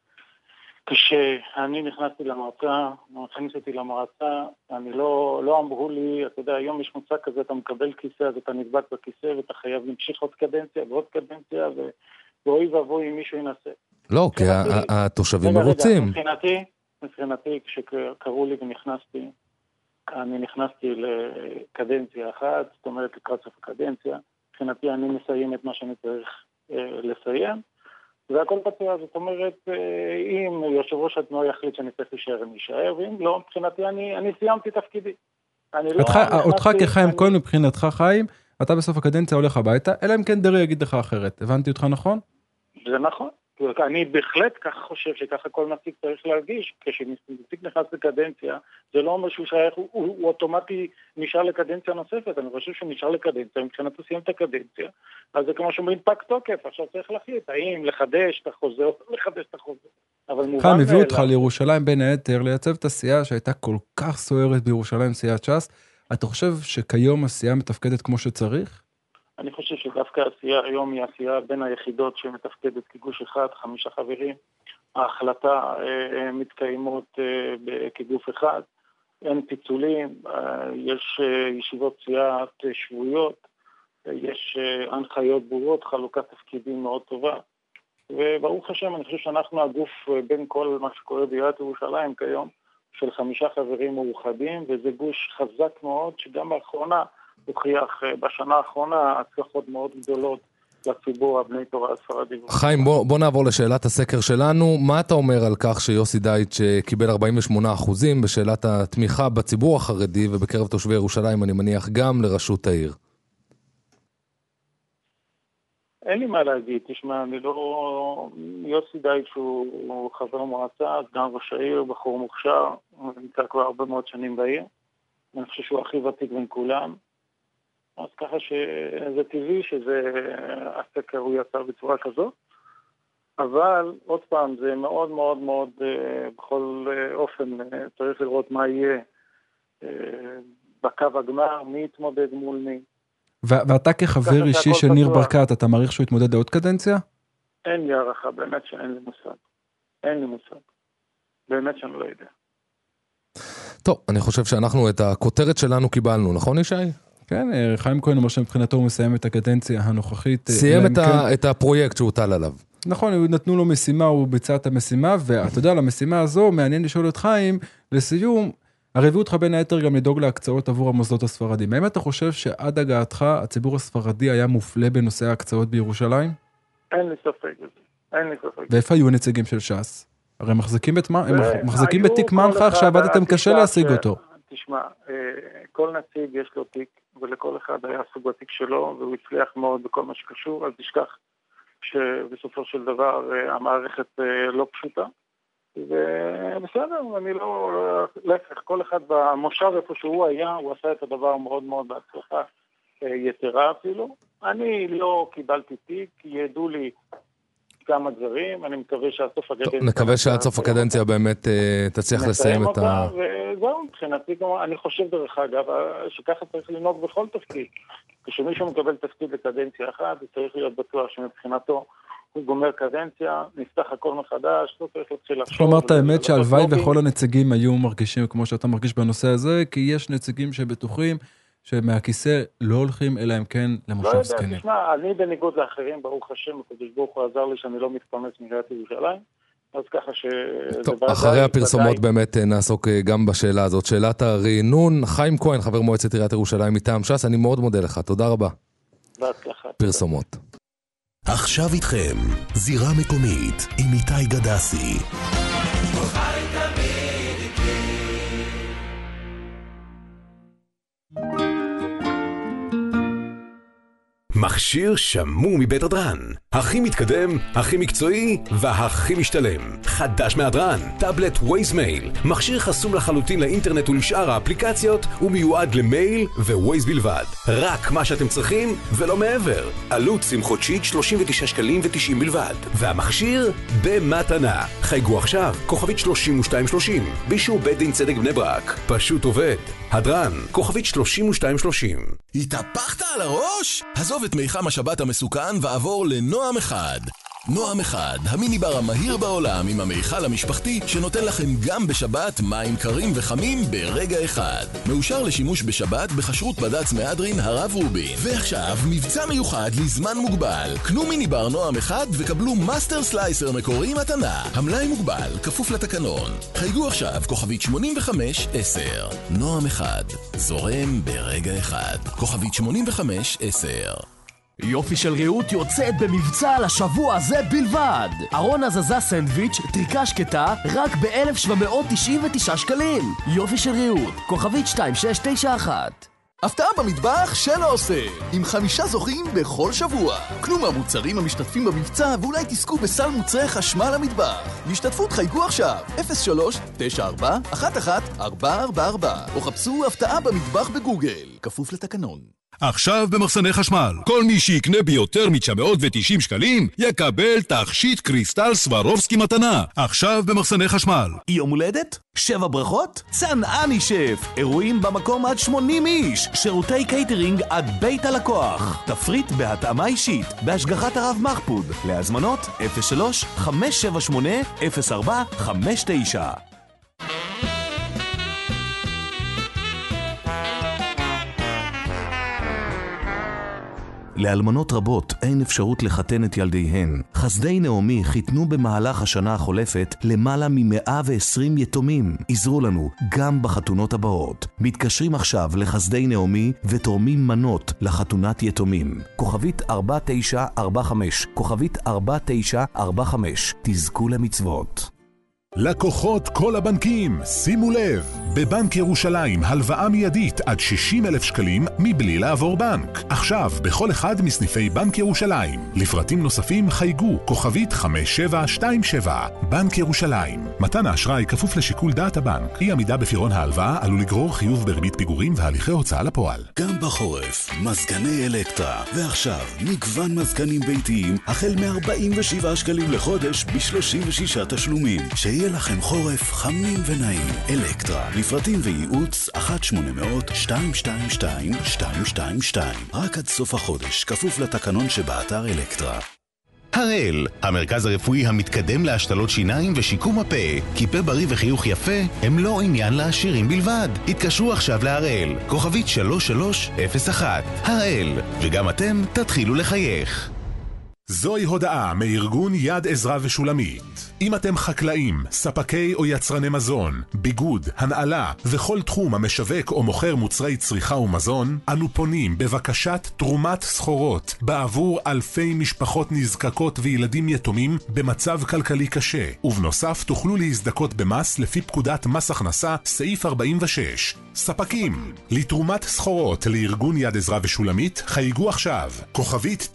כשאני נכנסתי למועצה, אני לא אמרו לי, אתה יודע, היום יש מוצא כזה, אתה מקבל כיסא, אז אתה נדבק בכיסא, ואתה חייב להמשיך עוד קדנציה ועוד קדנציה, ואוי ואבוי אם מישהו ינסה. לא, כי התושבים מרוצים. מבחינתי, כשקראו לי ונכנסתי, אני נכנסתי לקדנציה אחת, זאת אומרת לקראת סוף הקדנציה, מבחינתי אני מסיים את מה שאני צריך לסיים, והכל פתוח, זאת אומרת, אם יושב ראש התנועה יחליט שאני צריך להישאר, אני אשאר, ואם לא, מבחינתי אני סיימתי תפקידי. אותך כחיים כהן מבחינתך חיים, אתה בסוף הקדנציה הולך הביתה, אלא אם כן דרעי יגיד לך אחרת. הבנתי אותך נכון? זה נכון. אני בהחלט כך חושב שככה כל נציג צריך להרגיש, כשנציג נכנס לקדנציה, זה לא אומר שהוא שייך, הוא אוטומטי נשאר לקדנציה נוספת, אני חושב שהוא נשאר לקדנציה, מבחינת הוא סיים את הקדנציה, אז זה כמו שאומרים פג תוקף, עכשיו צריך להחליט, האם לחדש את החוזה או לא לחדש את החוזה. כאן הביאו אותך לירושלים בין היתר, לייצב את הסיעה שהייתה כל כך סוערת בירושלים, סיעת ש"ס, אתה חושב שכיום הסיעה מתפקדת כמו שצריך? אני חושב שדווקא הסיעה היום היא הסיעה בין היחידות שמתפקדת כגוש אחד, 5 חברים. ההחלטה מתקיימות כגוף אחד, אין פיצולים, יש ישיבות סיעת שבועיות, יש הנחיות ברורות, חלוקת תפקידים מאוד טובה. וברוך השם, אני חושב שאנחנו הגוף בין כל מה שקורה בעיריית ירושלים כיום, של 5 חברים מאוחדים, וזה גוש חזק מאוד, שגם באחרונה, הוכיח בשנה האחרונה הצלחות מאוד גדולות לציבור הבני תורה הספרדי. חיים, בוא נעבור לשאלת הסקר שלנו. מה אתה אומר על כך שיוסי דייטש קיבל 48% בשאלת התמיכה בציבור החרדי ובקרב תושבי ירושלים, אני מניח גם לראשות העיר? אין לי מה להגיד, תשמע, אני לא... יוסי דייטש הוא חבר מועצה, סגן ראש העיר, בחור מוכשר, הוא נמצא כבר הרבה מאוד שנים בעיר. אני חושב שהוא הכי ותיק בין כולם. אז ככה שזה טבעי הסקר הוא יצא בצורה כזאת, אבל עוד פעם זה מאוד מאוד מאוד בכל אופן צריך לראות מה יהיה בקו הגמר, מי יתמודד מול מי. ואתה כחבר אישי של ניר ברקת, אתה מעריך שהוא יתמודד לעוד קדנציה? אין לי הערכה, באמת שאין לי מושג. אין לי מושג. באמת שאני לא יודע. טוב, אני חושב שאנחנו את הכותרת שלנו קיבלנו, נכון ישי? כן, חיים כהן אומר שמבחינתו הוא מסיים את הקדנציה הנוכחית. סיים את הפרויקט שהוטל עליו. נכון, נתנו לו משימה, הוא ביצע את המשימה, ואתה יודע, למשימה הזו, מעניין לשאול את חיים, לסיום, הרי הביאו אותך בין היתר גם לדאוג להקצאות עבור המוסדות הספרדים. האם אתה חושב שעד הגעתך הציבור הספרדי היה מופלה בנושא ההקצאות בירושלים? אין לי ספק. אין לי ספק. ואיפה היו הנציגים של ש"ס? הרי מחזיקים בתיק מנחך שעבדתם קשה להשיג אותו. תשמע, כל נציג יש לו תיק, ולכל אחד היה סוג התיק שלו, והוא הצליח מאוד בכל מה שקשור, אז תשכח שבסופו של דבר המערכת לא פשוטה. ובסדר, אני לא להפך, כל אחד במושב איפה שהוא היה, הוא עשה את הדבר מאוד מאוד בהצלחה יתרה אפילו. אני לא קיבלתי תיק, ידעו לי כמה דברים, אני מקווה שעד סוף הקדנציה... נקווה שעד סוף הקדנציה באמת תצליח לסיים את ה... וזהו, מבחינתי, אני חושב דרך אגב, שככה צריך לנהוג בכל תפקיד. כשמישהו מקבל תפקיד לקדנציה אחת, זה צריך להיות בטוח שמבחינתו הוא גומר קדנציה, נפתח הכל מחדש, לא צריך להתחיל לחשוב. כלומר, את האמת שהלוואי וכל הנציגים היו מרגישים כמו שאתה מרגיש בנושא הזה, כי יש נציגים שבטוחים שמהכיסא לא הולכים, אלא אם כן למושב סקנים. לא יודע, תשמע, אני בניגוד לאחרים, ברוך השם, הקדוש ברוך הוא עזר לי שאני לא מתפרנס מעיריית ירושלים, אז ככה ש... טוב, אחרי הפרסומות באמת נעסוק גם בשאלה הזאת. שאלת הרענון, חיים כהן, חבר מועצת עיריית ירושלים מטעם ש"ס, אני מאוד מודה לך, תודה רבה. בהצלחה. פרסומות. עכשיו איתכם, זירה מקומית עם איתי גדסי. מכשיר שמור מבית הדרן. הכי מתקדם, הכי מקצועי והכי משתלם. חדש מהדרן, טאבלט ווייזמייל. מכשיר חסום לחלוטין לאינטרנט ולשאר האפליקציות, ומיועד למייל ווייז בלבד. רק מה שאתם צריכים ולא מעבר. עלות sim חודשית 39 שקלים ו90 בלבד. והמכשיר במתנה. חייגו עכשיו, כוכבית 3230. באישור בית דין צדק בני ברק. פשוט עובד. הדרן, כוכבית 3230. התהפכת על הראש? עזוב את מיחם השבת המסוכן ועבור לנועם אחד. נועם אחד, המיניבר המהיר בעולם עם המיכל המשפחתי שנותן לכם גם בשבת מים קרים וחמים ברגע אחד. מאושר לשימוש בשבת בחשרות בד"ץ מהדרין הרב רובין. ועכשיו מבצע מיוחד לזמן מוגבל. קנו מיניבר נועם אחד וקבלו מאסטר סלייסר מקורי מתנה. המלאי מוגבל, כפוף לתקנון. חייגו עכשיו כוכבית 8510. נועם אחד, זורם ברגע אחד. כוכבית 8510. יופי של ריהוט יוצאת במבצע לשבוע הזה בלבד. ארון הזזה סנדוויץ' טריקה שקטה רק ב-1,799 שקלים. יופי של ריהוט, כוכבית 2691. הפתעה במטבח שלא עושה, עם 5 זוכים בכל שבוע. קנו מהמוצרים המשתתפים במבצע ואולי תזכו בסל מוצרי חשמל למטבח. להשתתפות חייגו עכשיו 03-94-11-444 או חפשו הפתעה במטבח בגוגל, כפוף לתקנון. עכשיו במחסני חשמל, כל מי שיקנה ביותר מ-990 שקלים יקבל תכשיט קריסטל סברובסקי מתנה. עכשיו במחסני חשמל. יום הולדת? 7 ברכות? צנעני שף. אירועים במקום עד 80 איש. שירותי קייטרינג עד בית הלקוח. תפריט בהתאמה אישית. בהשגחת הרב מחפוד. להזמנות 03-578-0459. לאלמנות רבות אין אפשרות לחתן את ילדיהן. חסדי נעמי חיתנו במהלך השנה החולפת למעלה מ-120 יתומים. עזרו לנו גם בחתונות הבאות. מתקשרים עכשיו לחסדי נעמי ותורמים מנות לחתונת יתומים. כוכבית 4945, כוכבית 4945. תזכו למצוות. לקוחות כל הבנקים, שימו לב, בבנק ירושלים הלוואה מיידית עד 60,000 שקלים מבלי לעבור בנק. עכשיו בכל אחד מסניפי בנק ירושלים. לפרטים נוספים חייגו כוכבית 5727. בנק ירושלים. מתן האשראי כפוף לשיקול דעת הבנק. אי עמידה בפירעון ההלוואה עלול לגרור חיוב בריבית פיגורים והליכי הוצאה לפועל. גם בחורף, מזגני אלקטרה. ועכשיו, מגוון מזגנים ביתיים החל מ-47 שקלים לחודש ב-36 תשלומים. שיהיה לכם חורף חמים ונעים. אלקטרה, לפרטים וייעוץ 1-800-222-222. רק עד סוף החודש, כפוף לתקנון שבאתר אלקטרה. הראל, המרכז הרפואי המתקדם להשתלות שיניים ושיקום הפה. כי פה בריא וחיוך יפה הם לא עניין לעשירים בלבד. התקשרו עכשיו להראל, כוכבית 3301. הראל, וגם אתם תתחילו לחייך. זוהי הודעה מארגון יד עזרא ושולמית. אם אתם חקלאים, ספקי או יצרני מזון, ביגוד, הנעלה וכל תחום המשווק או מוכר מוצרי צריכה ומזון, אנו פונים בבקשת תרומת סחורות בעבור אלפי משפחות נזקקות וילדים יתומים במצב כלכלי קשה. ובנוסף תוכלו להזדכות במס לפי פקודת מס הכנסה סעיף 46. ספקים, לתרומת סחורות לארגון יד עזרא ושולמית חייגו עכשיו, כוכבית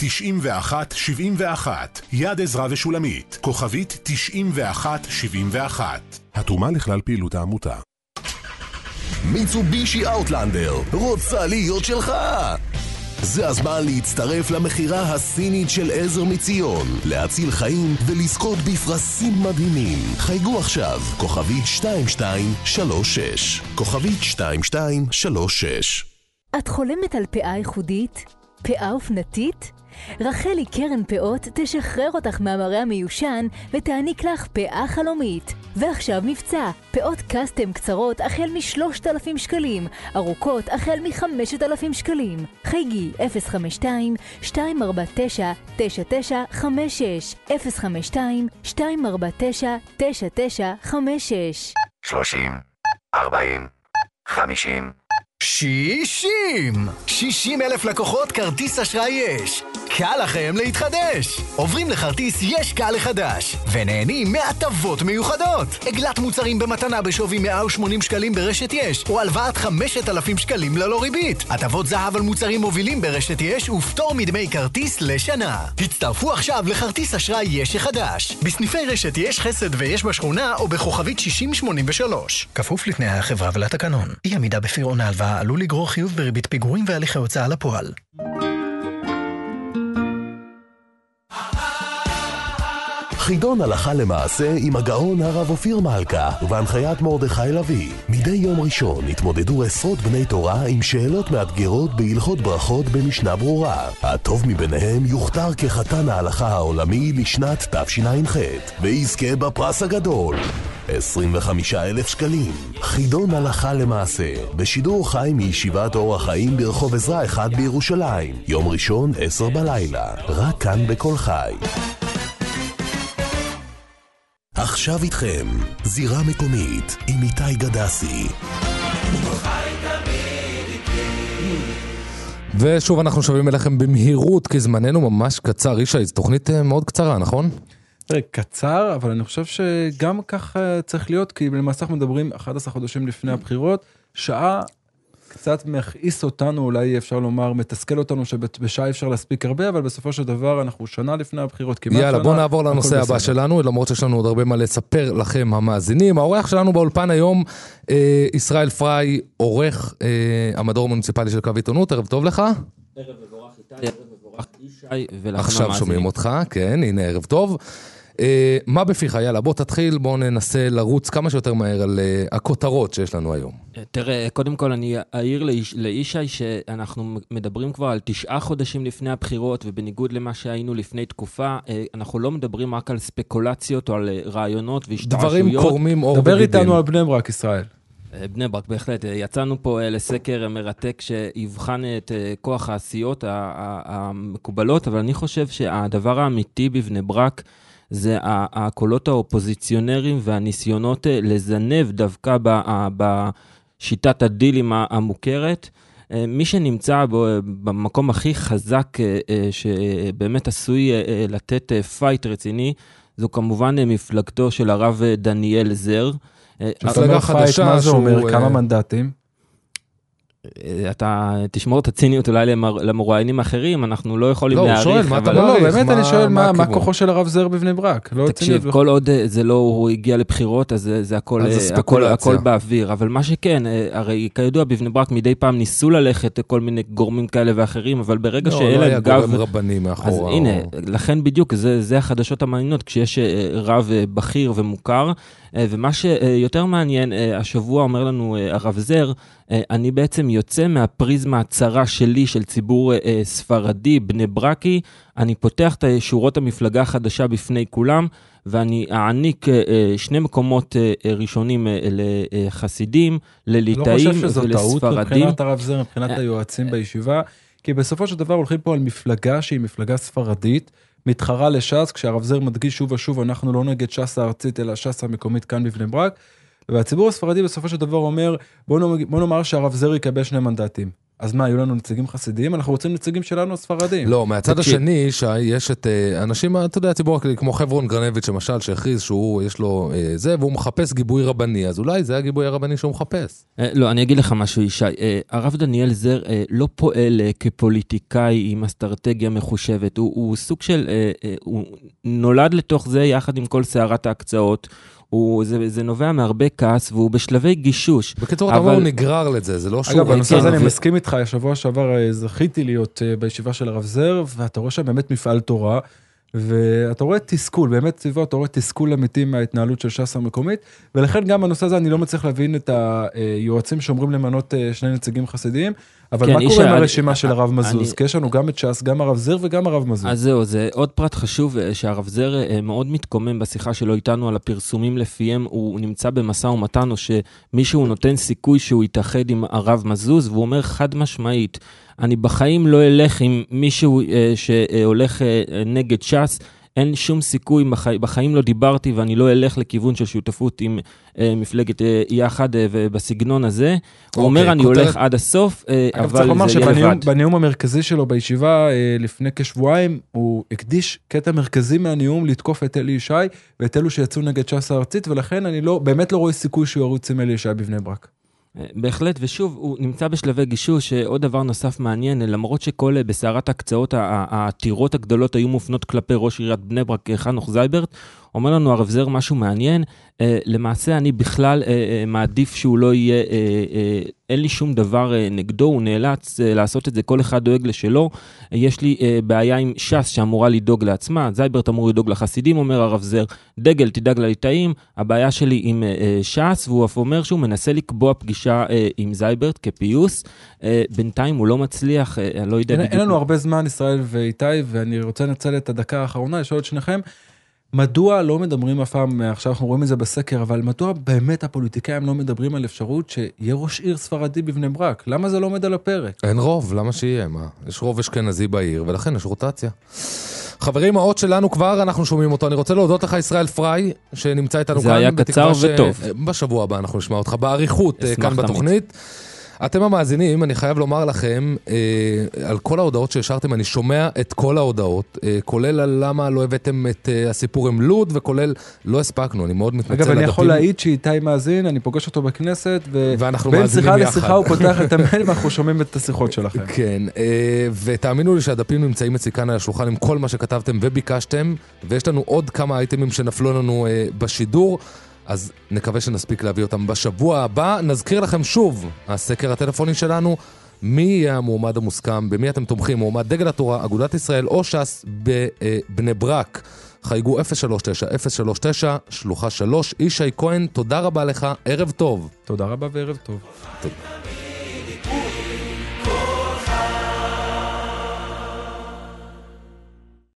9171. יד עזרא ושולמית, כוכבית 9171. התרומה לכלל פעילות העמותה. מיצובישי אאוטלנדר רוצה להיות שלך. זה הזמן להצטרף למחירה הסינית של עזר מציון, להציל חיים ולזכות בפרסים מדהימים. חייגו עכשיו, כוכבית 2236. כוכבית 2236. את חולמת על פאה ייחודית? פאה אופנתית? רחלי קרן פאות תשחרר אותך מהמראה המיושן ותעניק לך פאה חלומית. ועכשיו מבצע, פאות קסטם קצרות החל מ-3,000 שקלים, ארוכות החל מ-5,000 שקלים. חייגי 052-249-9956, 052-249-9956. 30, 40, 50. 60,000 לקוחות כרטיס אשראי יש. קל לכם להתחדש. עוברים לכרטיס יש קל לחדש ונהנים מהטבות מיוחדות. עגלת מוצרים במתנה בשווי 180 שקלים ברשת יש, או הלוואת 5,000 שקלים ללא ריבית. הטבות זהב על מוצרים מובילים ברשת יש ופטור מדמי כרטיס לשנה. הצטרפו עכשיו לכרטיס אשראי יש החדש בסניפי רשת יש חסד ויש בשכונה או בכוכבית 6083. כפוף לתנאי החברה ולתקנון. אי עמידה בפירעון ההלוואה עלול לגרור חיוב בריבית פיגורים והליכי הוצאה לפועל. חידון הלכה למעשה עם הגאון הרב אופיר מלכה ובהנחיית מרדכי לוי. מדי יום ראשון התמודדו עשרות בני תורה עם שאלות מאתגרות בהלכות ברכות במשנה ברורה. הטוב מביניהם יוכתר כחתן ההלכה העולמי לשנת תשע"ח ויזכה בפרס הגדול 25,000 שקלים. חידון הלכה למעשה בשידור חי מישיבת אור החיים ברחוב עזרא 1 בירושלים, יום ראשון 10 בלילה, רק כאן בכל חי. עכשיו איתכם, זירה מקומית עם איתי גדסי. ושוב אנחנו שווים אליכם במהירות, כי זמננו ממש קצר. ישי, זו תוכנית מאוד קצרה, נכון? קצר, אבל אני חושב שגם כך צריך להיות, כי למעשה אנחנו מדברים 11 חודשים לפני הבחירות, שעה קצת מכעיס אותנו, אולי אפשר לומר, מתסכל אותנו שבשעה אפשר להספיק הרבה, אבל בסופו של דבר אנחנו שנה לפני הבחירות, כמעט יאללה, בוא נעבור לנושא הבא שלנו, למרות שיש לנו עוד הרבה מה לספר לכם המאזינים. האורח שלנו באולפן היום, ישראל פריי, עורך המדור המוניציפלי של קו עיתונות. ערב טוב לך. ערב מבורך איתי, ערב מבורך ישי, עכשיו שומעים אותך, כן, הנה ערב טוב. מה בפיך? יאללה, בוא תתחיל, בוא ננסה לרוץ כמה שיותר מהר על הכותרות שיש לנו היום. תראה, קודם כל אני אעיר לאישי שאנחנו מדברים כבר על 9 חודשים לפני הבחירות, ובניגוד למה שהיינו לפני תקופה, אנחנו לא מדברים רק על ספקולציות או על רעיונות והשתעשויות. דברים קורמים אור בגידים. דבר איתנו על בני ברק, ישראל. בני ברק, בהחלט. יצאנו פה לסקר מרתק שיבחן את כוח העשיות המקובלות, אבל אני חושב שהדבר האמיתי בבני ברק זה הקולות האופוזיציונרים והניסיונות לזנב דווקא בשיטת הדילים המוכרת. מי שנמצא במקום הכי חזק שבאמת עשוי לתת פייט רציני, זו כמובן מפלגתו של הרב דניאל זר. מפלגה חדשה, מה זה אומר? כמה מנדטים? אתה תשמור את הציניות אולי למרואיינים אחרים, אנחנו לא יכולים להעריך. לא, הוא שואל, מה אתה מעריך? באמת אני שואל, מה כוחו של הרב זר בבני ברק? תקשיב, כל עוד זה לא, הוא הגיע לבחירות, אז זה הכל באוויר. אבל מה שכן, הרי כידוע בבני ברק מדי פעם ניסו ללכת כל מיני גורמים כאלה ואחרים, אבל ברגע שאלה גורם רבני מאחורה. אז הנה, לכן בדיוק, זה החדשות המעניינות, כשיש רב בכיר ומוכר, ומה שיותר מעניין, השבוע אומר לנו הרב זר, אני בעצם יוצא מהפריזמה הצרה שלי, של ציבור ספרדי, בני ברקי, אני פותח את שורות המפלגה החדשה בפני כולם, ואני אעניק 2 מקומות ראשונים לחסידים, לליטאים ולספרדים. אני לא חושב שזו טעות מבחינת הרב זר, מבחינת היועצים בישיבה, כי בסופו של דבר הולכים פה על מפלגה שהיא מפלגה ספרדית, מתחרה לש"ס, כשהרב זר מדגיש שוב ושוב, אנחנו לא נגד ש"ס הארצית, אלא ש"ס המקומית כאן בבני ברק, והציבור הספרדי בסופו של דבר אומר, בוא נאמר שהרב זר יקבל 2 מנדטים. אז מה, היו לנו נציגים חסידיים? אנחנו רוצים נציגים שלנו הספרדים. לא, מהצד השני, שיש את אנשים, אתה יודע, הציבור כמו חברון גרנביץ' למשל, שהכריז שהוא, יש לו זה, והוא מחפש גיבוי רבני, אז אולי זה הגיבוי הרבני שהוא מחפש. לא, אני אגיד לך משהו, ישי. הרב דניאל זר לא פועל כפוליטיקאי עם אסטרטגיה מחושבת. הוא סוג של, הוא נולד לתוך זה יחד עם כל סערת ההקצאות. זה נובע מהרבה כעס, והוא בשלבי גישוש. בקיצור, אבל הוא נגרר לזה, זה לא שהוא... אגב, בנושא הזה אני מסכים איתך, השבוע שעבר זכיתי להיות בישיבה של הרב זר, ואתה רואה שם באמת מפעל תורה, ואתה רואה תסכול, באמת סביבו, אתה רואה תסכול אמיתי מההתנהלות של ש"ס המקומית, ולכן גם בנושא הזה אני לא מצליח להבין את היועצים שאומרים למנות 2 נציגים חסידיים, אבל מה קורה עם הרשימה של הרב מזוז? כי יש לנו גם את ש"ס, גם הרב זר וגם הרב מזוז. אז זהו, זה עוד פרט חשוב שהרב זר מאוד מתקומם בשיחה שלו איתנו על הפרסומים לפיהם הוא נמצא במשא ומתן, או שמישהו נותן סיכוי שהוא יתאחד עם הרב מזוז, והוא אומר חד משמעית, אני בחיים לא אלך עם מישהו שהולך נגד ש"ס, אין שום סיכוי, בחיים לא דיברתי ואני לא אלך לכיוון של שותפות עם מפלגת יחד בסגנון הזה. הוא אומר אני הולך עד הסוף, אבל זה יהיה לבד. בנאום המרכזי שלו בישיבה לפני כשבועיים, הוא הקדיש קטע מרכזי מהנאום לתקוף את אלי ישי, ואת אלו שיצאו נגד ש"ס הארצית, ולכן אני באמת לא רואה סיכוי שהוא ירוץ עם אלי ישי בבני ברק. בהחלט, ושוב, הוא נמצא בשלבי גישוש. עוד דבר נוסף מעניין, למרות שכל בסערת הקצאות, העתירות הגדולות היו מופנות כלפי ראש עיריית בני ברק, חנוך זייברט, אומר לנו הרב זר משהו מעניין, למעשה אני בכלל מעדיף שהוא לא יהיה, אין לי שום דבר נגדו, הוא נאלץ לעשות את זה, כל אחד דואג לשלו, יש לי בעיה עם ש"ס שאמורה לדאוג לעצמה, זייברט אמור לדאוג לחסידים, אומר הרב זר, דגל תדאג לליטאים, הבעיה שלי עם ש"ס, והוא אף אומר שהוא מנסה לקבוע פגישה עם זייברט כפיוס, בינתיים הוא לא מצליח, לא יודע. אין לנו הרבה זמן, ישראל ואיתי, ואני רוצה לנצל את הדקה האחרונה, לשאול את שניכם, מדוע לא מדברים אף פעם, עכשיו אנחנו רואים את זה בסקר, אבל מדוע באמת הפוליטיקאים לא מדברים על אפשרות שיהיה ראש עיר ספרדי בבני ברק? למה זה לא עומד על הפרק? אין רוב, למה שיהיה? מה? יש רוב אשכנזי בעיר, ולכן יש רוטציה. חברים, האות שלנו כבר, אנחנו שומעים אותו. אני רוצה להודות לך, ישראל פריי, שנמצא איתנו כאן. זה היה קצר וטוב. בשבוע הבא אנחנו נשמע אותך באריכות כאן בתוכנית. אתם המאזינים, אני חייב לומר לכם, על כל ההודעות שהשארתם, אני שומע את כל ההודעות, כולל על למה לא הבאתם את הסיפור עם לוד, וכולל לא הספקנו, אני מאוד מתנצל. אגב, אני יכול להעיד שאיתי מאזין, אני פוגש אותו בכנסת, ובין שיחה לשיחה הוא פותח את המייל, ואנחנו שומעים את השיחות שלכם. כן, ותאמינו לי שהדפים נמצאים אצלי כאן על השולחן עם כל מה שכתבתם וביקשתם, ויש לנו עוד כמה אייטמים שנפלו לנו בשידור, אז נקווה שנספיק להביא אותם בשבוע הבא. נזכיר לכם שוב, הסקר הטלפוני שלנו, מי יהיה המועמד המוסכם, במי אתם תומכים, מועמד דגל התורה, אגודת ישראל או ש"ס בבני ברק. חייגו 039-039, שלוחה 3. ישי כהן, תודה רבה לך, ערב טוב. תודה רבה וערב טוב. תודה.